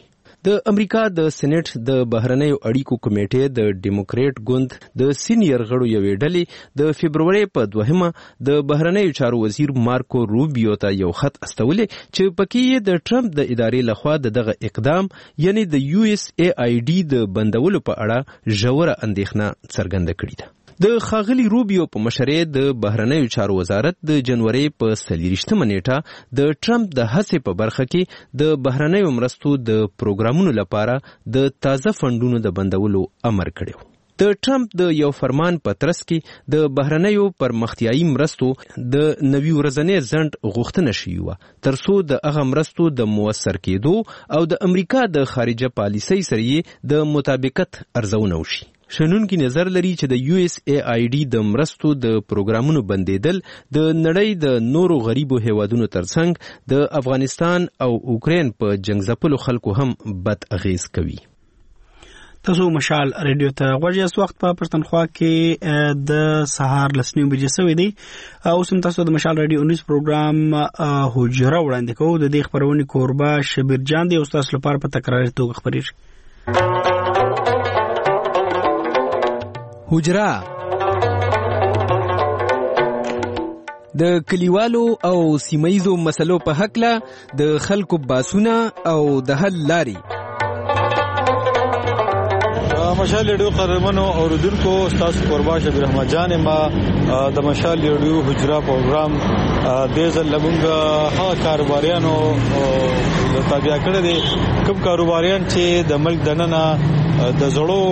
د امریکا د سېنات د بهرنیو اړیکو کمیټې د ډیموکریټ ګوند د سینیئر غړو یوې ډلې د فبرवरी په دوهمه د بهرنیو چارو وزیر مارکو روبیو ته یو خط استولې چې پکې د ټرمپ د ادارې لخوا د دغه اقدام یعنی د یو ایس ای آی ډي د بندولو په اړه ژوره اندېښنه څرګنده کړې ده. د ښاغلي روبیو په مشرۍ د بهرنیو چارو وزارت د جنوري په څلېرویشتمه نیټه د ټرمپ د هڅې په برخه کې د بهرنیو مرستو د پروګرامونو لپاره د تازه فنډونو د بندولو امر کړی و. د ټرمپ د یو فرمان په ترڅ کې د بهرنیو پرمختیایي مرستو د نوي ورځنی ځنډ غوښتنه شوې وه ترڅو د هغه مرستو د موثر کېدو او د امریکا د خارجه پالیسۍ سره یې د مطابقت ارزونه وشي. شنونکي نظر لري چې د یو ایس ای آی ډي د مرستو د پروګرامونو بندیدل د نړۍ د نورو غریبو هیوادونو ترڅنګ د افغانستان او اوکراین په جنگ ځپلو خلکو هم بد اغیز کوي. تاسو مشال ریډیو ته غوږی اس وخت په پښتونخوا کې د سهار لسنیو بجې سوي دی او سم تاسو د مشال ریډیو نیوز پروګرام حجره وړاندې کوو. د دې خبرونه کوربه شبیر جان دی او تاسو لپاره په تکراري توګه خبرېږي. حجره د کلیوالو او سیمایزو مسلو په حق له د خلکو باسونه او د حل لاري. مشال ریډیو قهرمانو اوریدونکو تاسو قربا شبیر احمد جان ما د مشال ریډیو حجره پروګرام د ځل لمونګه ها کاروباریانو د تابع کړی دي. کوم کاروباریان چې د ملک دننه د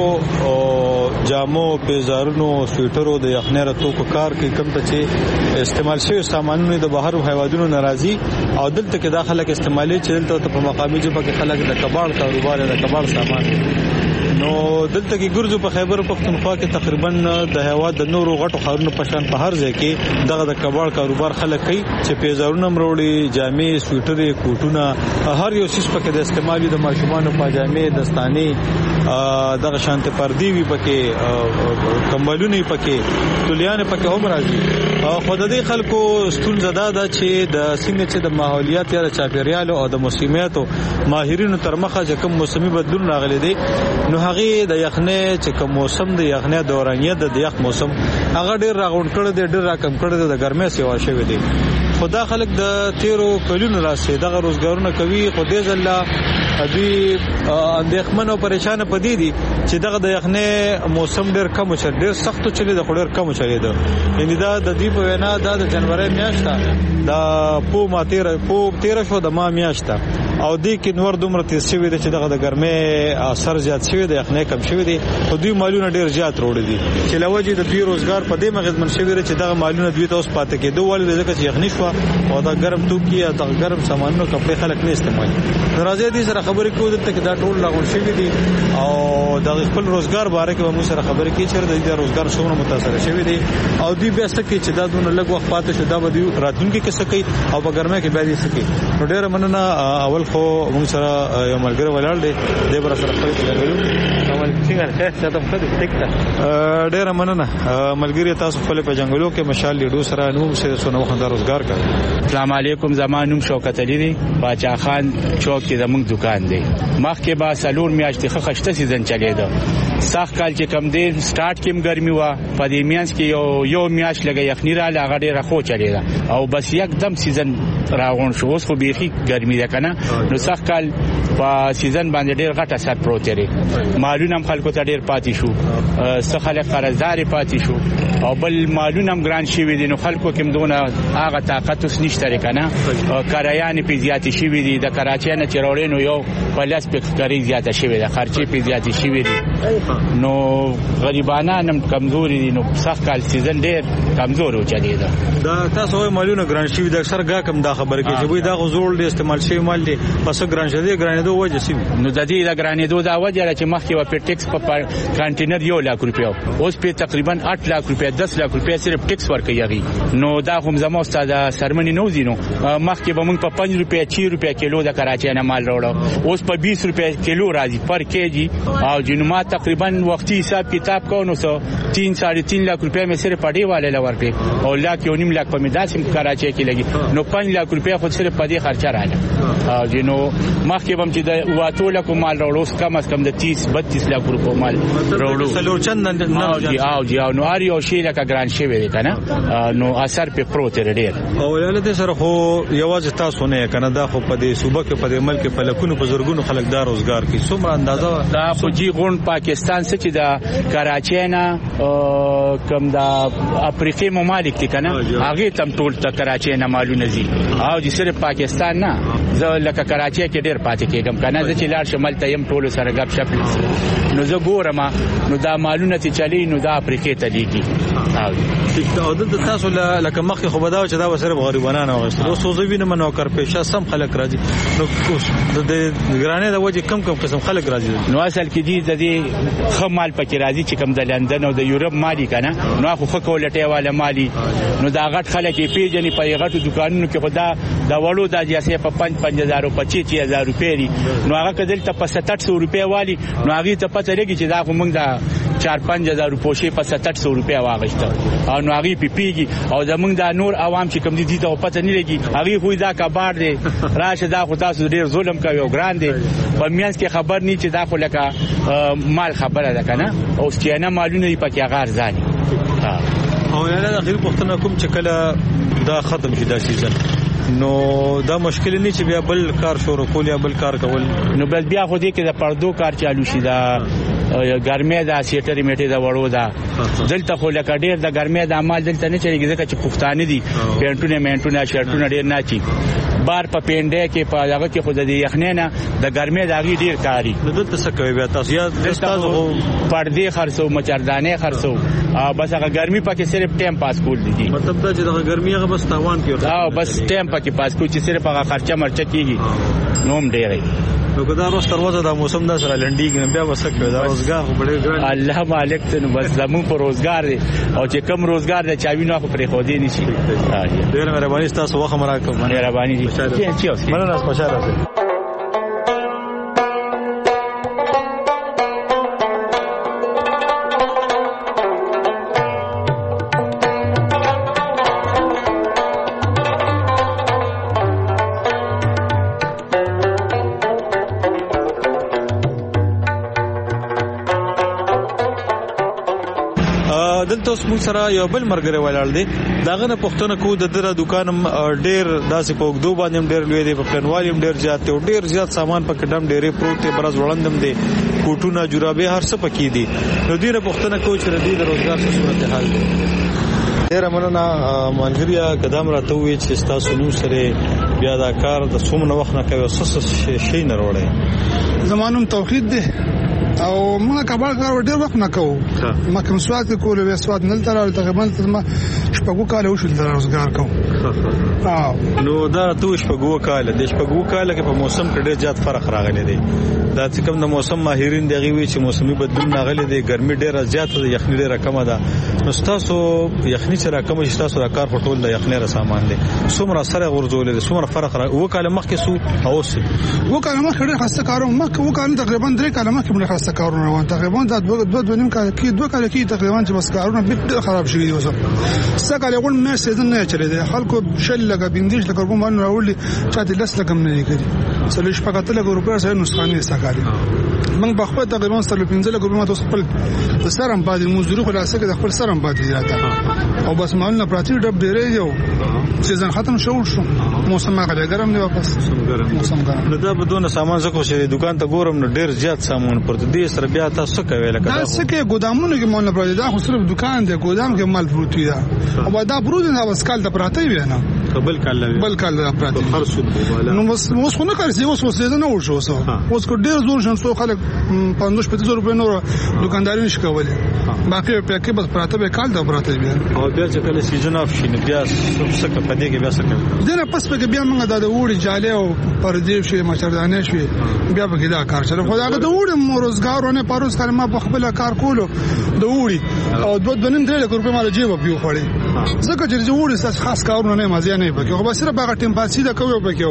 زړو جامو پیزارونو سویټرو د یخنیره توکو کار کوي کوم ته چې استعمال شوی سامانونه د بهر هیوادونو ناراضي او دلته کې داخله کې استعمالي چې دلته په مقامي ژبه کې خلک د کباړ کاروبار د کباړ سامان نو دلته کې ګرځو په خیبر پختونخوا کې تقریبا د هیواد د نورو غټو خارونو په شان په هر ځای کې دغه د کباړ کاروبار خلک کوي چې پیزارونه مروړي جامې سویټرې کوټونه هر یو څه پکې د استعمالي د ماشومان پاجامې دستاني دغه شانته پردي وي پکې کمبلونه پکې تولیان پکې هم راځي. خو د دې خلکو ستون زده ده چې د سیمې چې د ماحولیات یا د چاپیریال او د موسمیاتو ماهرینو تر مخه چې کوم موسمي بدلون راغلي دي نو هغه د یخنې چې کوم موسم د یخنې دورانیه د یخ موسم هغه ډیر راغون کړی دی ډیر راکم کړی دی د ګرمۍ سیوا شوی دی. خدا خلک د تیرو کلونو راځي دغه روزګارونه کوي خو دې ځله دوی اندېښمن او پریشان پدې دي چې دغه د یخنې موسم ډیر کم شو ډیر سخت چلی د ډیر کم چلی دی. یعنی دا د دې په وینا د جنوري میاشته دا په ماتیره په تیر شو د ما میاشته او دې کې نور دومره تیز شوی دی چې دغه د ګرمۍ اثر زیات شوی دی یخنې کم شوی دی خو دوی مالونه ډیر زیات وروړي دي چې لوجه د دوی روزګار په دې مغزمن شوی دی چې دغه مالونه دوی ته اوس پاتې کېدو ولې ځکه چې یخنې شو او دا ګرم توکي یا د ګرم سامانونو کپړې خلک نه استعمالي. راځي دې سره خبرې کوو دلته کې دا ټول لاغون شوی دي او د خپل روزګار باره کې موږ سره خبرې کوي چې د روزګار څومره متاثر شوی دي او دوی بیا څه کوي چې دا دونه لږ وخت پاتې شو دا به دوی راتلونکي کې څه کوي او په ګرمۍ کې بیا دې څه کوي. نو ډېره مننه اول خو موږ سره یو ملګری ولاړ دی دې بر سره خبرې کوي اول څنګه ښه ستاسو په دې ټیکټه ډېره مننه ملګری تاسو خپل په جنگلو کې مشال لیډو سره نو سره سونه وخت روزګار کوي. السلام علیکم زمانوم شوکت علی دی باچا خان چوک کې زموږ دکان دی مخکې با سلور میاشتې خښته سیزن چلیدو سخت کال چې کم دی سٹارټ کېم ګرمي وا په دې میانس کې یو یو میاش لګي یخنی را لغه ډیره خو چلیدا او بس یکدم سیزن راغون شو اوس خو بیخي ګرمي ده کنه نو سخت کال په سیزن باندې ډیر غټ اثر پروت لري مالونه خلکو ته ډیر پاتې شو څه خلک قرضدار پاتې شو او بل مالونه هم ګران شي دي نو خلکو کوم دونه هغه طاقت اوس نشته کنه کرایان په زیات شي دي د کراچۍ نه چرورینو یو پلاس په کاری زیات شي دي خرچې په زیات شي دي نو غریبانان هم کمزوري دي نو سخت کال سیزن ډیر کمزور و چلی دا دا تاسو مالونه ګران شي د اکثر گا کم دا خبره کې چې وای دا غزول دي استعمال شي مال دي پس ګران شدي ګران دوه وجه سي نو د دې د ګران دوه دا وجه چې مخکې و په ټیکس په کانټینر یو لاک روپیا اوس په تقریبا आठ लाख روپیا दस लाख روپیا صرف ټیکس ورکوي نو دا هم زمو استاد سرمنی نو زینو مخکې به موږ په पाँच روپیا छह روپیا کیلو د کراچۍ نه مال وروړو اوس په बीस روپیا کیلو راځي پر کیجی او جنما تقریبا وختي حساب کتاب کو نو तीन साढ़े तीन लाख रुपए में सिर्फ पढ़े वाले ला ورکړي او لاک یو نیم لاک په مداسم کراچي کې لګي نو پنځه لاک روپیا خو صرف په دې خرچه رااله او جنو مخکې بم چې د واتو لا کومال وروس کم از کم د تیس بتیس لاک روپیا مال وروړو سلور چند نه او جی او نو اړ یو شی لکه ګران شي وي کنه نو اثر په پروت ډېر او ولله سره خو یوازې تاسو نه کنه دا خو په دې صوبه کې په دې ملک په لکونو په زورګونو خلک دار روزګار کوي څومره اندازه دا خو جی غون پاکستان څخه چې د کراچي نه کم دا افریقي ممالک دي کنه هغه تم ټول ته کراچي نه معلومه دي او چې صرف پاکستان نه زه لکه کراچي کې ډېر پاتې کېږم کنه چې لار شمال ته يم ټول سره غب شپ نو زه ګورم نو دا معلومه چې چلی نو دا افریقي ته لیږي او د تاسو لکه مخې خو بداو چې دا وسره غریبانه نه وغوښتل اوس زه وینم نو کار پېښه سم خلک راځي نو د ګرانې د وجه کم کم قسم خلک راځي نو اصل کې دي د دې خمال پکې راځي چې کم د لندن او د یورپ مالي کنه نو خو خو لټه والا مالي نو دا غټ خلک پیژني په غټو دکانونو کې خدا دا وړو د اجازه په پنځه هزار او پچیس هزار روپۍ نو هغه کدل ته په ستاسو سو روپۍ والی نو هغه ته پته لګي چې دا خو موږ دا چار پنځه هزار روپۍ په ستاسو سو روپۍ واغښته او نو هغه پی پیږي او زمونږ دا نور عوام چې کم دي ته پته نه لګي هغه خو دا کبار دی راشه دا خو تاسو ډیر ظلم کوي او ګران دی په میانس کې خبر نه چې دا خو لکه مال خبره ده کنه او چې نه مالونه یې پکې غار ځاني او نه د غیر پښتنه کوم چې کله دا ختم شي دا سیزن نو دا مشکل نه چې بیا بل کار شروع کول یا بل کار کول نو بل بیا خو دې کې د پردو کار چالو شي دا ګرمه دا سیټری میټي دا وړو دا دلته خو لکه ډیر د ګرمه د عمل دلته نه چلیږي ځکه چې پښتانه دي پینټونه مینټونه شرټونه ډیر نه چی بار په پینډه کې په هغه کې خود دې یخنینه د ګرمه داغي ډیر کاری دلته څه کوي بیا تاسو یا تاسو پردې خرڅو مچردانې خرڅو بس هغه ګرمي پکې صرف ټیم پاس کول دي مطلب دا چې د ګرمي هغه بس تاوان کوي او بس ټیم پکې پاس کوي چې صرف هغه خرچه مرچه کیږي نوم ډیرې نو کدا روز تر وځه دا موسم دا سره لنډیږي بیا وسکه دا روزګار خو ډېر ګران الله مالک ته نو بس زمون پر روزګار دی او چې کم روزګار دی چاوي نو پرې خو دی نشي ډېر مهرباني تاسو وخت مراکم مهرباني دي چې مننه خوشاله اوسئ دلته اوس موږ سره یو بل مرګره ولاړ دی داغه نه پښتنه کو د دره دکانم ډیر داسې په وګدو باندې ډیر لوی دی په پلنوالي ډیر زیات او ډیر زیات سامان پکې ډم ډیره پروت دی برز وړاندم دی کوټونه جورابه هر څه پکې دي نو دې نه پښتنه کو چې ردی د روزګار څه صورت حال دی ډیر مننه مانګریا قدم راته وی چې تاسو نو سره بیا دا کار د څومره وخت نه کوي څه شي نه وروړي زمانوم توحید دی او موږ کابل کار ډېر وخت نه کوو ما کوم سواد کول وې سواد نل تر تقریبا ما شپږو کال وشول د روزګار کوم او نو دا تو شپږو کال د شپږو کال کې په موسم کې ډېر زیات فرق راغلی دی دا چې کوم د موسم ماهرین دغه وی چې موسمي بدلون راغلی دی ګرمي ډېره زیاته ده یخني ډېره کمه ده نو تاسو یخني چې راکم چې تاسو را کار پټول د یخني را سامان دي څومره سره ورزول دي څومره فرق را و کال مخکې سو اوس و کال مخکې ډېر خسته کارو مخکې و کال تقریبا درې کال مخکې موږ خسته کارونه روان تقریبا د دوه دوه نیم کال کې دوه کال کې تقریبا چې بس کارونه به خراب شي اوس څه کال یو مې سیزن نه چلی دی خلکو شل لګا بندیش لګا کوم باندې راولي چاته لس لګم نه کړي څلور شپږ تل روپیا سره نسخانه استعمالي من بخپل تقریبا ستل پنځه لګو ما تاسو خپل سرم باندې مزدوري خلاصه کې خپل سرم باندې راته او بس مالنا پراتی ډب ډېرې یو سیزن ختم شو شو موسم هغه ګرم دی واپس موسم ګرم نو دا بدون سامان زکو چې دکان ته ګورم نو ډېر زیات سامان پرته دي سره بیا تاسو کوي لکه دا څه کې ګودامونه کې مال نه پراتی دا خو صرف دکان دی ګودام کې مال پروت دی او دا پروت نه اوس کال ته پراتی وي نه بل کال بل کال پراتی خرڅ نو بس اوس خو نه کوي اوس اوس نه ورشو اوس کو ډېر زور شنسو خلک پنځوس پنځه روپے نور دکانداري نشي کولای باقي په کې بس پراته به کال دا پراته بیا او بیا چې کله سیزن اف شي بیا څه په دې کې بیا څه کوي دنه پس په کې بیا موږ د وړي جاله او پردې شي مچردانه شي بیا په کې دا کار چلو خو دا د وړي روزګارونه پروس کار ما په خپل کار کولو د وړي او دوه دنیم درې لک روپے مال جیب پیو خوري ځکه چې وړي خاص کارونه نه مزه نه پکې خو بس صرف هغه ټیم پاسي دا کوي پکې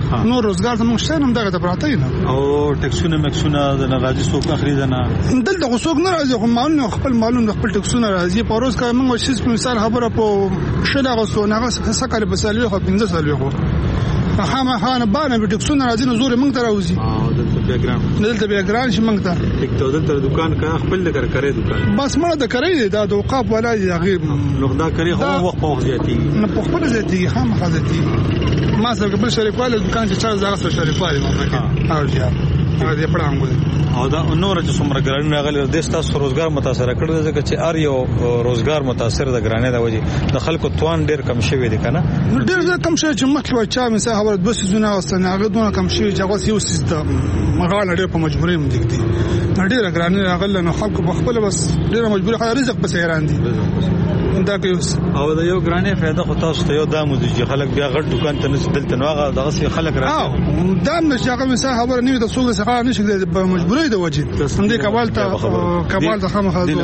نو روزګار ته موږ شته نم دغه ته پراته نه او ټکسونه مکسونه د ناراضي څوک اخري نه دلته خو څوک نه راځي خو مالونه خپل مالونه خپل ټکسونه راځي په روز کې موږ شیس په مثال خبره په شله غسو نه غس سکه په سالوي خو پنځه سالوي خو خامہ خان باندې به ټکسونه راځي نو زور موږ ته راوځي او دلته بیا ګران دلته بیا ګران شي موږ ته ټیک ته دلته دکان کا خپل د کر کرے دکان بس مړه د کرے دا د اوقاف ولا دی غیر نقدا کرے هو وخت په وخت زیاتی نه په خپل زیاتی خامہ خازتی ما سره په شریکواله دکان چې چار زغه سره شریکواله ما پکې او بیا هغه دې پړانګو او دا نور چې څومره ګران راغلی د ستاسو روزګار متاثر کړل ځکه چې ار یو روزګار متاثر د ګرانې د وجې د خلکو توان ډیر کم شوی دی کنه نو ډیر کم شوی چې مخکې وچا مثلا خبره د بس زونه واستنه هغه دونه کم شوی چې هغه یو سیستم مغاله ډیر په مجبورۍ مونږ دي ډیر ګرانې راغله نو خلکو په خپل بس ډیر مجبور خلک رزق په سیران دي دا کوي او دا یو ګرانې فائدہ خو تاسو ته یو دامو دي چې خلک بیا غټ دکان ته نه دلته نو هغه دغه سي خلک راځي او دام نشه هغه مثلا خبره نیو د سوق څخه نشي په مجبورۍ د وجې دې کابل ته کابل ته خامخا نو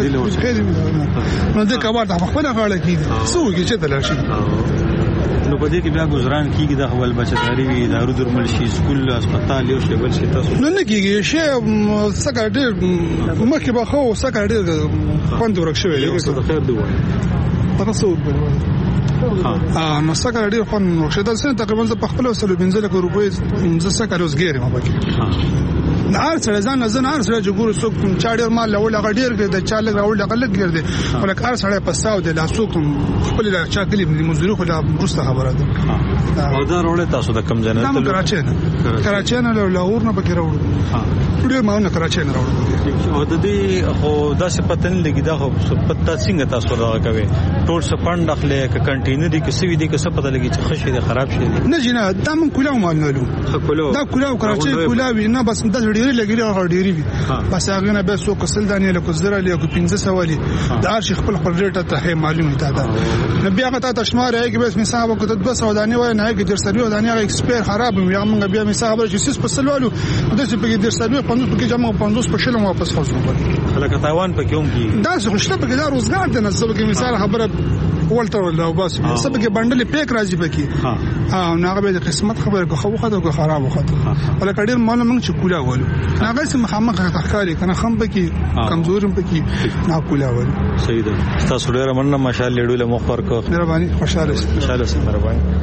دې کابل ته خپل غاړه کیږي سوق چې تلاشي نو په دې کې بیا گزاران کیږي د خپل بچداري وي دارو درمل شي سکول هسپتال یو شی بل شي تاسو نو نه کیږي شی سکه ډېر مخکې به خو سکه ډېر خوند ورکشوي یو څه د خیر دی وایي تاسو ها نو سکه ډېر خوند ورکشي دا څنګه تقریبا د خپل وسلو بنځل کو روپې ز سکه روزګار ما پکې نار سره ځان ځان نار سره جوړ سوق چاډر مال لول غډیر کې د چاله راول غلط ګرځي ولکه ار سره پساو د لاسوق خپل لا چاکلی مزدور خو لا برسته خبره ده او دا روړې تاسو د کم ځنه ته کراچي نه کراچي نه لاهور نه پکې راوړو ها ډېر ما نه کراچي نه راوړو او د دې خو دا سپتن لګي دا خو پتا څنګه تاسو راغوي ټول سپند اخلي ک کنټینر دي کې سوي دي کې سپته لګي چې خشي دي خراب شي نه جنا دا من کولاو مال نلو دا کولاو کراچي کولاوي نه بس د ډېری لګي هغه ډېری وي بس هغه نه به سو کسل دانې له کوزره له کو پنځه سوالي دا هر شي خپل خپل ریټ ته معلومه تا ده نه بیا غته تشمار هي کې بس مثال وکړه د بس ودانې وای نه کې درسلو ودانې هغه ایکسپیر خراب وي هغه بیا مثال خبر چې سیس په سلوالو د څه په درسلو پنځوس په جمع پنځوس په شلم واپس خلاص وکړي خلک تاوان په کوم کې دا څه خوشته په دا روزګار د نسب کې مثال خبره ولټر ولا بس سبا کې بندل پیک راځي پکې ها او هغه به د قسمت خبره کو خو خو کو خراب وخته ولا کډیر مال موږ چې کولا ول هغه سم مخامخ تخکاری کنه خم پکې کمزورم پکې نا کولا ول صحیح ده تاسو ډیر مننه ماشاءالله ډیره مخور کو مهرباني خوشاله خوشاله سي مهرباني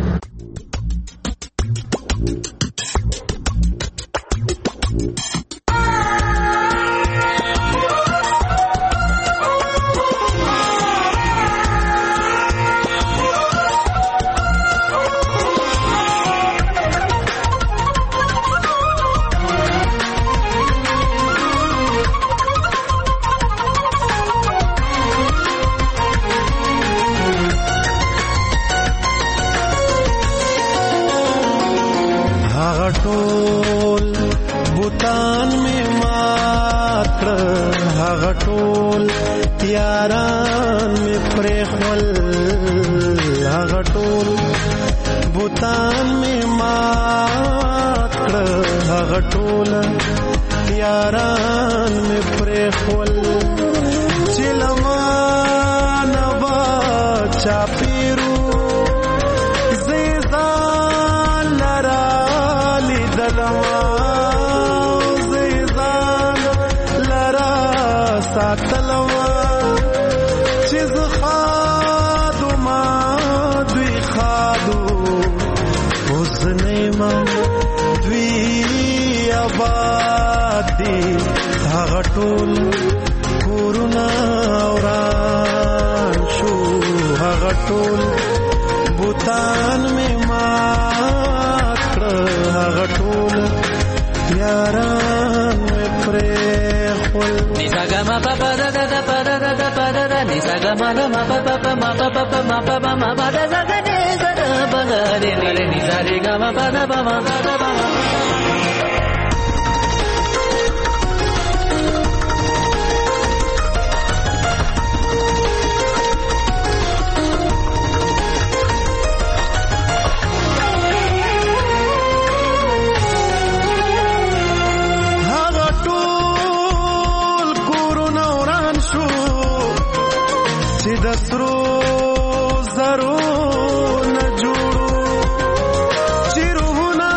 زرو نه جوړو چې روحونه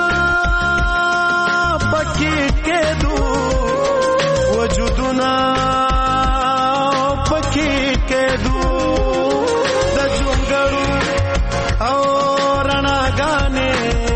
کې کېدو د جونګړو او رڼاګانې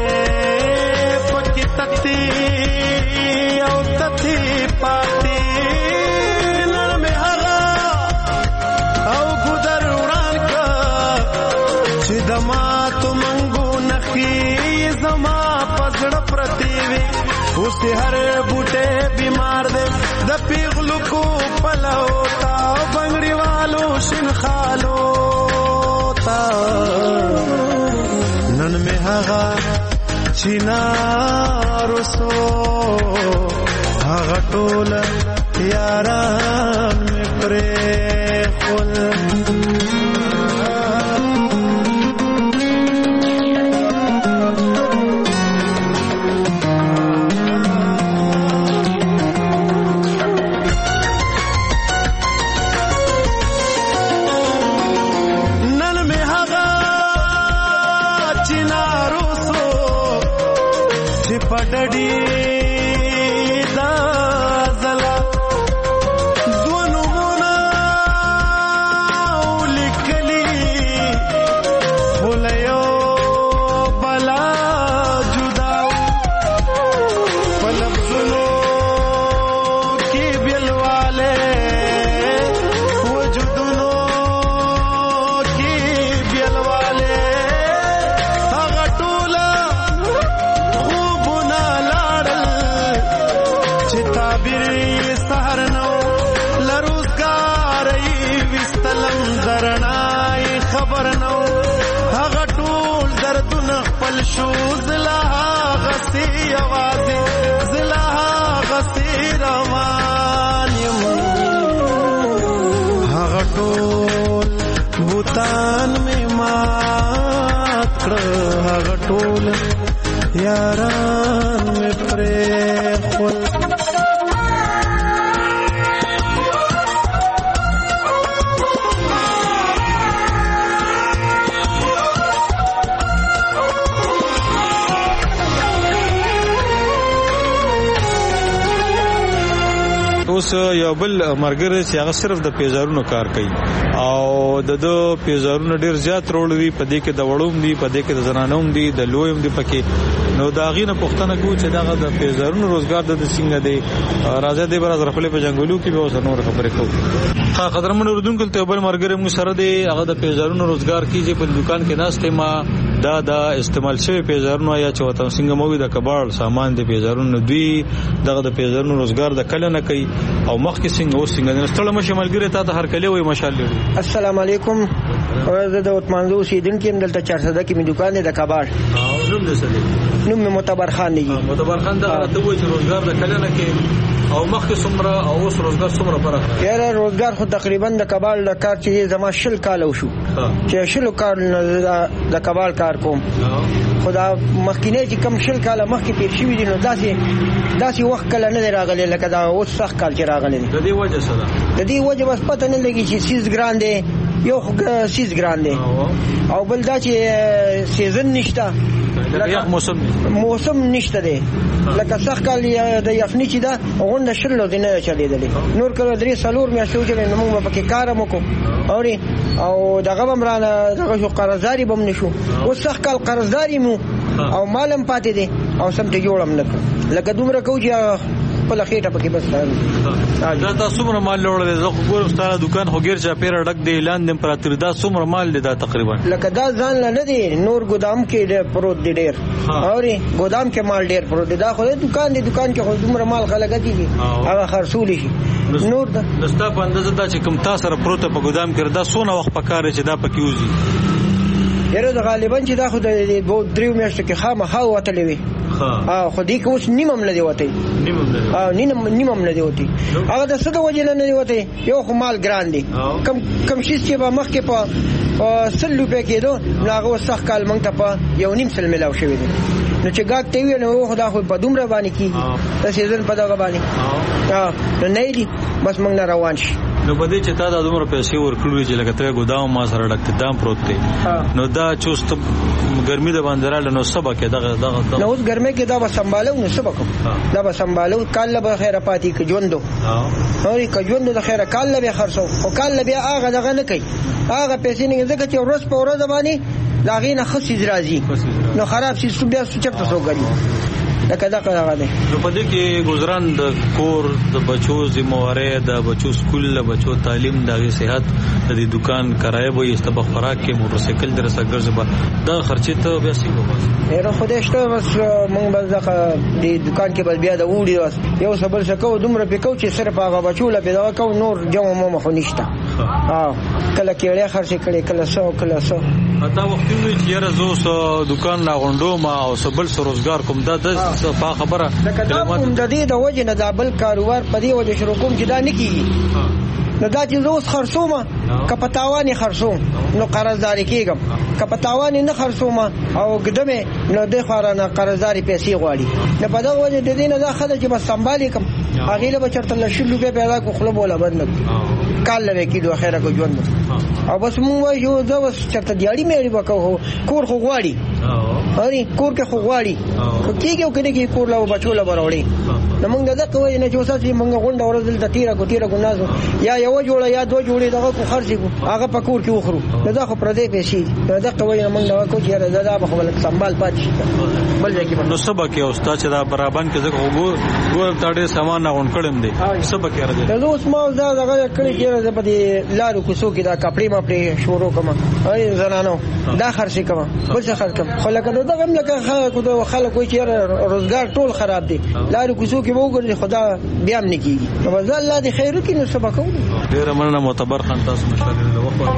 پکې تتې او تتې پاتې نن مې هغه او ګودر وړان کا چې د ماتو منګو نخي زما پزړه پرتی وي اوس هر بوټه بیمار دی د پیغلو کو پلو تا بنگړی والو شین خالو تا نن می هغه چینارو سو هغه ټول یاران می پرې خپل پډړی دا زلا دونو منا لیکلی ولایو بلا جدا پلبزلو کی بیلواله وجودونو کی بیلواله هغه ټوله سهر نو لروزګار وستلم درنای خبر نو هغه ټول دردونه خپل شو زلا غسی आवाज زلا غسی روان یم هغه ټول بوتان می مات کړ هغه ټول یاران می پرې خپل اوس یو بل مرګره چې هغه صرف د پیزارونو کار کوي او د دو پیزارونو ډیر زیات رول دی په دې کې د وړوم دی په دې کې د زنانوم دی د لویم دی پکې نو دا غینه پښتنه کو چې دا د پیزارونو روزګار د څنګه دی راځي د برازر خپل په جنگلو کې به اوس نور خبرې کوو ها قدرمن اردوونکو ته بل مرګره موږ سره دی هغه د پیزارونو روزګار کیږي په دکان کې ناشته ما دا دا استعمال شوی پیزارونو یا چې وته څنګه موږ د کباړ سامان د پیزارونو دوی دغه د پیزارونو روزګار د کله نه کوي او مخکې څنګه اوس څنګه نستړه مشه ملګری ته هر کله وای ماشاءالله السلام علیکم زه د وټمانزو سیدن کې دلته چار سده کې می دکان د کباړ او نوم دې څه دی نوم معتبر خان دی معتبر خان دا ته وای چې روزګار د کله نه کوي او مخکې څومره او اوس روزګار څومره فرق دی یاره روزګار خو تقریبا د کباړ د کار چې زما شل کال وشو چې شل کال د کباړ کار کوم خدا مخکینه چې کم شل کال مخکې تیر شوی دي نو داسې داسې وخت کله نه راغلی لکه دا اوس سخت کال چې راغلی دی د دې وجه سره د دې وجه بس پته نه لګي چې سیز ګران دی یو سیز ګران دی او بل دا چې سیزن نشته لکه موسم موسم نشته دی لکه سخت کال د یخني چې دا غونډه شلو دی نه چلیدلی نور کله درې سالور میاشتې وچلې نو موږ پکې کار وکړو اوري او دغه بمرانه دغه شو قرضداري بم نشو اوس سخت کال قرضداري مو او مالم پاتې دي او سم ته جوړم نه لکه دومره کوجه په لخيټه پکې بس دا تاسو څومره مال لوړل زه ګورم ستاره دکان هوګیر چا پیر ډک دی اعلان دم پراتر دا څومره مال دی دا تقریبا لکه دا ځان نه دی نور ګودام کې پروت دی ډیر اوري ګودام کې مال ډیر پروت دی دا خو دکان دی دکان کې خو دومره مال خلک دي هغه خرصول شي نور دا دستا په اندازه دا چې کوم تاسو سره پروت په ګودام کې دا سونه وخت پکاره چې دا پکې وځي یره دا غالبا چې دا خو د دوه دریو میاشتو کې خامخا وتلې وي ها خو دې کې اوس نیمم نه دی وته نیمم نه ها نیمم نیمم نه دی وته هغه د څه د وجه نه دی وته یو خو مال ګران دی کم کم شي چې په مخ کې په سل روپے کېدو هغه وسخ کال مونږ ته په یو نیم سل ملاو شوی دی نو چې ګاګ ته وی نو خدا خو په دومره باندې کی ته سیزن په دغه باندې ها نو نه دی بس مونږ نه روان شي نو په دې چې تا د عمر پیسې ورکړې چې لکه ته ګودام ما سره ډکته دام پروت دی نو دا چوست ګرمي د باندې رااله نو سبا کې دغه دغه نو اوس ګرمي کې دا به سنبالو نو سبا کوم دا به سنبالو کال به خیره پاتې کې ژوندو هوري کې ژوندو د خیره کال به خرڅو او کال بیا هغه دغه نه کوي هغه پیسې نه ځکه چې ورځ په ورځ باندې لاغې نه خسي راځي نو خراب شي بیا چرته سو غړي لکه دا هغه دی نو په دې کې گزاران د کور د بچو ذمہواری د بچو سکول د بچو تعلیم د صحت د دکان کرایه به است په خوراک کې موټر سایکل در سره ګرځي دا خرچه ته بیا سی وباس هر خدای شته بس مونږ بل ځکه د دکان کې بل بیا د وړي یو صبر شکو دومره پکاو چې صرف هغه بچو له بیا کو نور جمع مو مخ نشته ها کله کې خرچه کړي کله سو کله سو اته وخت وی چې یاره زو دکان لا غونډو ما او سبل سروزګار کوم دا د په خبره کلمات د دې د وجه نه د بل کاروبار په دې وجه شروع کوم چې دا نه کیږي نو دا چې زوس خرصومه کپتاوانی خرصوم نو قرضداري کېږم کپتاوانی نه خرصومه او قدمه نو د خارانه قرضداري پیسې غواړي نه په دا وجه د دې نه دا خدای چې بس سنبالي کوم هغه له بچرته لشلو به پیدا کو خپل بوله بند کال له کې دوه خیره کو ژوند او بس مو وایو دا وس چرته دیاړي مېړي وکاو کور خو غواړي هري کور کې خو غواړي کېږي او کېږي کور له بچو له وروړي نو موږ دا کوی نه چې وسه چې موږ غونډه ورزل د تیرا کو تیرا کو نازو یا یو جوړه یا دوه جوړې دغه کو خرڅي کو هغه په کور کې وخرو دا خو پردې پیسې دا کوی نه موږ دا کو چې دا دا په خپل سنبال پاتې بل ځای کې نو سبا کې اوستا چې دا برابر کې زه وګور ګور تاړې سامان نه غون کړم دي سبا کې راځي دا اوس ما دا دغه کړی چې په دې لارو کوڅو کې دا کپړې ما پرې شروع کوم اي زنانو دا خرڅي کوم بل څه خرڅ کوم خو لکه دا هم لکه خلکو د خلکو چې روزګار ټول خراب دي لارو کوڅو کې وګورئ خدا بیا هم نه کیږي نو ځل الله دې خیر وکړي نو سبا کوو ډیر مننه معتبر خان تاسو مشاهده وکړه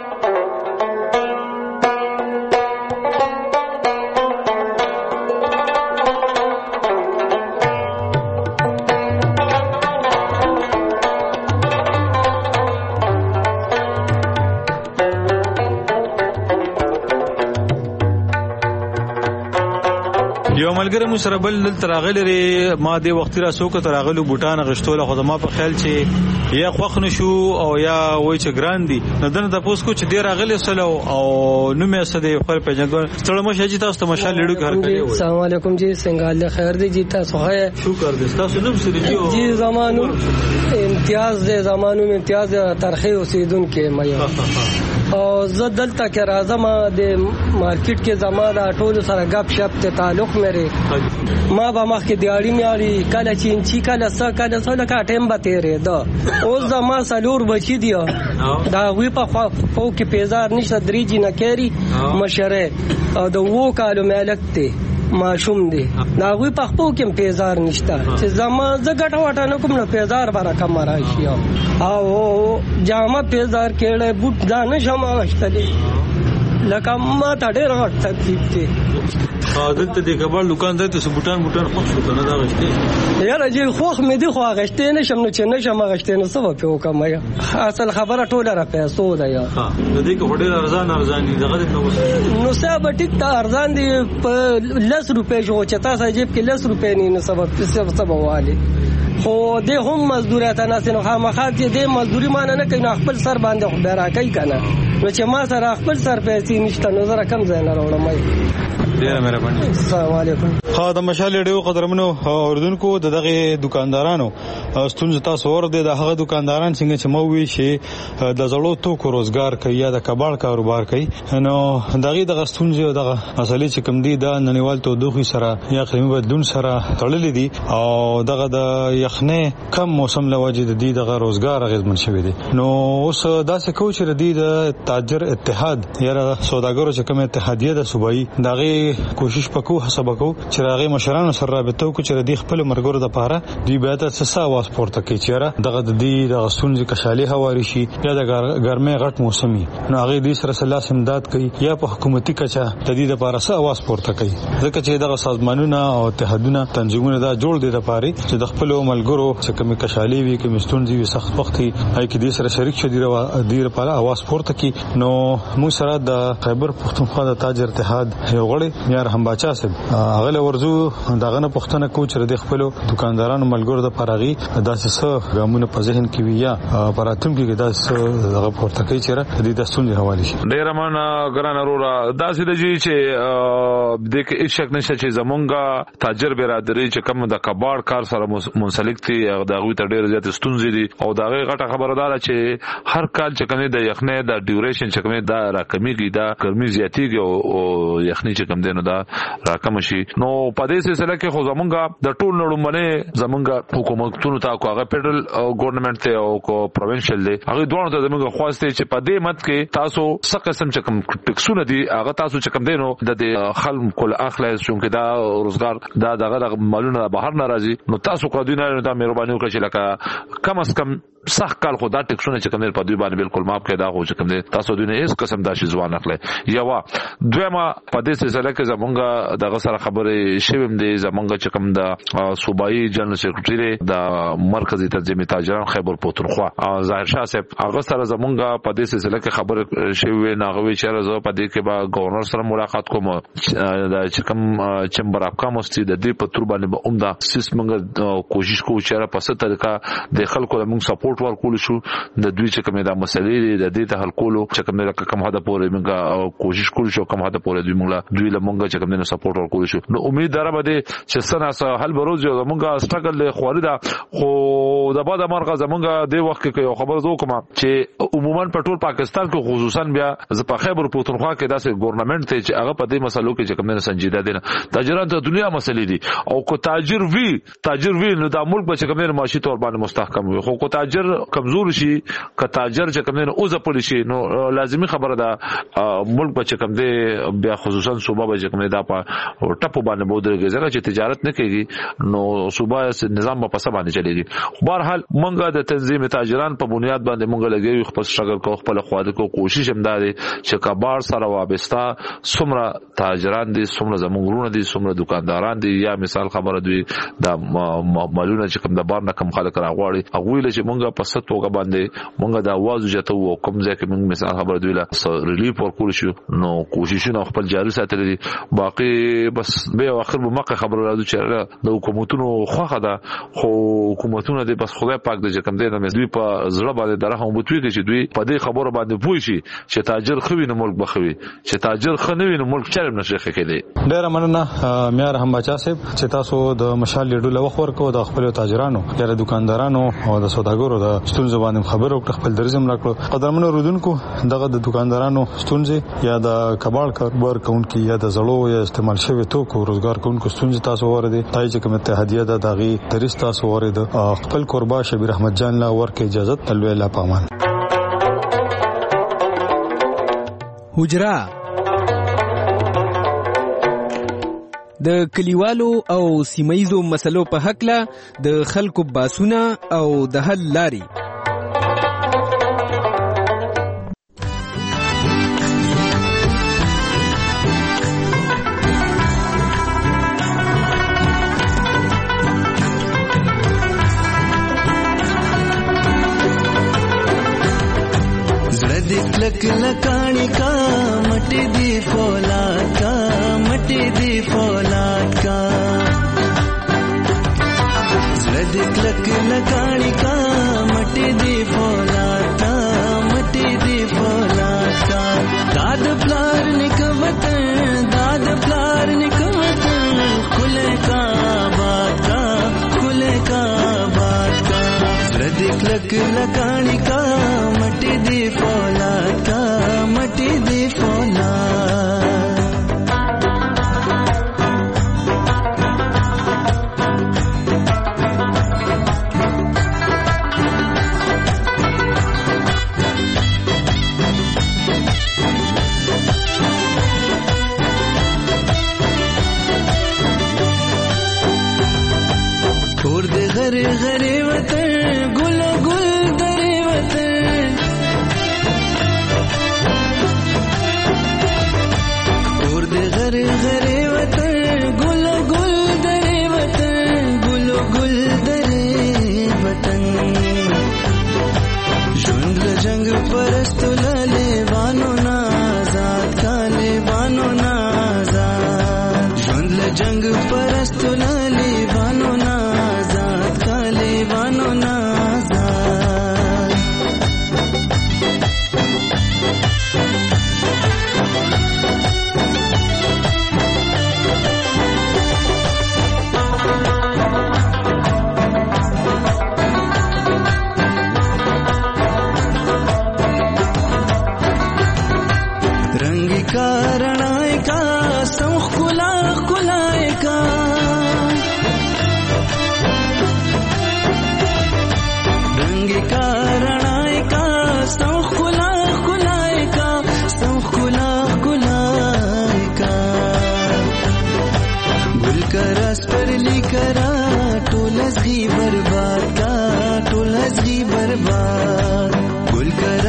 یو ملګری مو سره بل تراغلري ما دې وخت را سوک تراغلو بوټان غشتول خو ما په خیال چې یا خوخ نشو او یا وای چې ګران دي نو دنه تاسو کو چې ډیر راغلي سلو او نو مې سده خپل پیژنګ ستړم شه چې تاسو مشال لړو کار کوي السلام علیکم جی څنګه خیر دی جی تاسو ښه شکر دې تاسو نو سره جی زمانو امتیاز دې زمانو امتیاز ترخی اوسیدونکو مې او زه دلته کې راځم د مارکیټ کې زما د ټولو سره غپ شپ ته تعلق مې ما به مخ کې دیاړي میاري کله چینچی کله څه کله څه لکه ټیم به تیرې ده اوس زما سلور بچی دی دا وی په خو کې پیزار نشته درېجی نه کېري مشره او د وو کالو مالک ته معشوم دی دا وی په خو کې پیزار نشته چې زما زګټ وټه نه کوم نه پیزار بارا کم راشي او جامه پیزار کېړې بوت دا نشم واستلې لکه ما ته ډېر غټ تکلیف دی عادت ته د کبل دکان ته څه بوتان بوتان خو شو کنه دا غشته یاره جی خوخ مې دی خو غشته نشم نو چې نشم غشته نو څه په وکم یا اصل خبره ټوله را پیسو ده یا ها د دې کو ډېر ارزان ارزان دي دغه نو نو صاحب ټیک ته ارزان دي په لس روپے جو چې تاسو جیب کې لس روپے نه سبب څه سبب واله خو دې هم مزدورات نه سينو خامخا دې مزدوري مان نه کوي خپل سر باندې خو ډیر کوي کنه نو چې ما سره خپل سر پیسې نشته نو زره کم ځای نه راوړم ډیر مهرباني السلام علیکم خا د مشال ډیو قدرمنو اوردونکو دغه دکاندارانو ستونزه تاسو ور دي د هغه دکانداران څنګه چې مو وی شي د زړو توکو روزګار کوي یا د کباړ کاروبار کوي نو دغه د ستونزه دغه مسلې چې کوم دي د ننیوال تو دوخي سره یا قیمت بدلون سره تړلې دي او دغه د یخنه کم موسم لوجه د دې دغه روزګار غیزمن شوی دي نو اوس داسې کوم چې د دې د تاجر اتحاد یا سوداګرو چې کوم اتحادیه د صوبایي دغه کوشش وکړو حساب وکړو چې راغی مشرانو سره رابطه وکړو چې د خپل مرګورو د پاره دی به تاسو ساواس پورته کوي چې دغه د دې د غسونځ کشالي هواري شي یا د ګرمه غټ موسمي نو هغه دې سره سلاس امداد کوي یا په حکومتي کچا د دې لپاره ساواس پورته کوي ځکه چې دغه سازمانونه او اتحادونه تنظیمونه دا جوړ دي لپاره چې د خپل ملګرو چې کوم کشالي وي کوم ستونزې وي سخت وختي هاي کې دې سره شریک شي دی لپاره اواز پورته کوي نو موږ سره د خیبر پښتونخوا د تاجر اتحاد یو غړي میار هم باچا صاحب هغه له ورزو دغه نه پښتنه کو چې د خپل دکاندارانو ملګرو د پراغي داسې څه ګامونه په ذهن کې ویا پراتم کې داسې دغه پورته کوي چې د دستون حواله شي. ډیر من ګران اورا داسې د جی چې د کې هیڅ شک نشته چې زمونږه تاجر برادری چې کوم د کباړ کار سره منسلک دي د غوي ته ډیر زیات ستونزې دي او دا غټه خبردار چې هر کال چې کوم د یخنې د ډیوریشن چې کوم دا راکمیږي دا ګرمي زیاتیږي او یخنې چې کوم دینو دا راکم شي. نو په دې سلسله کې خو زمونږه د ټول نړۍ زمونږه حکومتونو ته کوغه فدرل ګورنمنت ته او کو پروینشل دی هغه دوه ته زمونږه خواسته چې په دې مت کې تاسو څه قسم چې کوم ټیکسونه دي هغه تاسو چې کوم دینو د خلک کول اخلي چې دا روزګار دا دغه مالونه بهر ناراضي نو تاسو کو دینه دا مهرباني وکړئ چې لکه کم از کم صح کال خدا ټیکسونه چې کوم په دوی باندې بالکل معاف کړه دا خو چې کوم تاسو دینه هیڅ قسم دا شی ځوان اخلي یو دویمه په دې سلسله کې زمونږه دغه سره خبرې شوم دي زمونږه چې کوم د صوبایي جنرال سیکریټری د مرکزی تنظیمي تاجران خیبر پختونخوا ظاهر شاه صاحب هغه سره زمونږه په دې سلسله کې خبرې شوی ناغوي چې راځو په دې کې با گورنر سره ملاقات کوم د چې کوم چمبر اف کامرس د دې په تور باندې به عمده سیستمنګ کوشش کوو چې په څه طریقه د خلکو لمون سپورټ ورکول شو د دوی چې کومه د مسلې د دې ته حل کولو چې کومه کوم هدا پورې موږ کوشش کول شو کوم هدا پورې دوی موږ دوی لمونږ چې کومه سپورټ ورکول شو نو امید درم ده چې سنه حل بروز یو موږ سټرګل له خوريدا خو د بعد مرغه زمونږ د وخت کې یو خبر زو کوم چې عموما په ټول پاکستان کې خصوصا بیا ز په خیبر پختونخوا کې داسې ګورنمنت ته چې هغه په دې مسلو کې چې کومه سنجیده دي تاجران ته دنیا مسلې دي او کو تاجر وی تاجر وی نو د ملک په کومه معاشي تور باندې مستحکم وي خو کو تاجر کمزور شي ک تاجر چې کومه او ځپل شي نو لازمی خبره ده ملک په کوم دي بیا خصوصا صوبه به کومه دا په ټپو باندې بودرږي ځکه چې تجارت نه کوي نو صوبه نظام په پسه باندې چلیږي. بهرحال مونږه د تنظیم تاجران په بنیاد باندې مونږ لګوي خپل شغل کو خپل خواده کو کوشش هم داري چې کبار سره وابسته څومره تاجران دي څومره زمونږونه دي څومره دکانداران دي یا مثال خبره دوی د مالونه چې کوم د بار نه کم خلک راغواړي هغه ویل چې مونږه په ستوګه باندې مونږه د आवाज جته او کوم ځای کې مونږ مثال خبره دوی لا ریلیف ورکول شو نو کوششونه خپل جاري ساتل دي باقي بس به اخر به مکه خبره راځي چې د حکومتونو خوخه ده خو حکومتونه دې بس خدای پاک دې کوم دې نه دوی په زړه باندې درهم بوتوي چې دوی په دې خبره باندې پوي شي چې تاجر خوي نو ملک بخوي چې تاجر خنوي نو ملک چرم نشي کېدی. ډیر مننه میار هم بچا صاحب چې تاسو د مشال لیډو لوخ ورکو د خپل تاجرانو یا د دکاندارانو او د سوداګرو د ستونزو باندې خبرو خپل درزم راکړو. قدرمنو رودونکو دغه د دکاندارانو ستونزې یا د کباړ کاروبار کوونکو یا د زړو یا استعمال شوی توکو روزګار کوونکو ستونزې تاسو ورده تای چې کوم اتحادیه د داغي درس تاسو ورده خپل قربا شبیر احمد جان لا ورکه اجازه تلوي لا پامان. حجرا د کلیوالو او سیمایزو مسلو په حق له د خلکو باسونه او د حل لاري लक लकानी का मटी दी फौलाद का मटी दी फौलाद का लक लक लकानी का मटी दी फौलाद का मटी दी फौलाद का दाद प्लार निकवतन दाद प्लार निकवतन खुले का बात का खुले का बात का लक लक लकानी का मटी दी फौलाद का मटी दी फौलाद छोड़ दे घरे घरे वतन गुल गुल दरे वतन छोड़ दे घरे घरे वतन गुल गुल दरे वतन गुल गुल दरे वतन जुंग जंग परस्त लले वान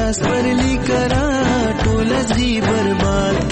لاس پر لیکرا ټول زی برباد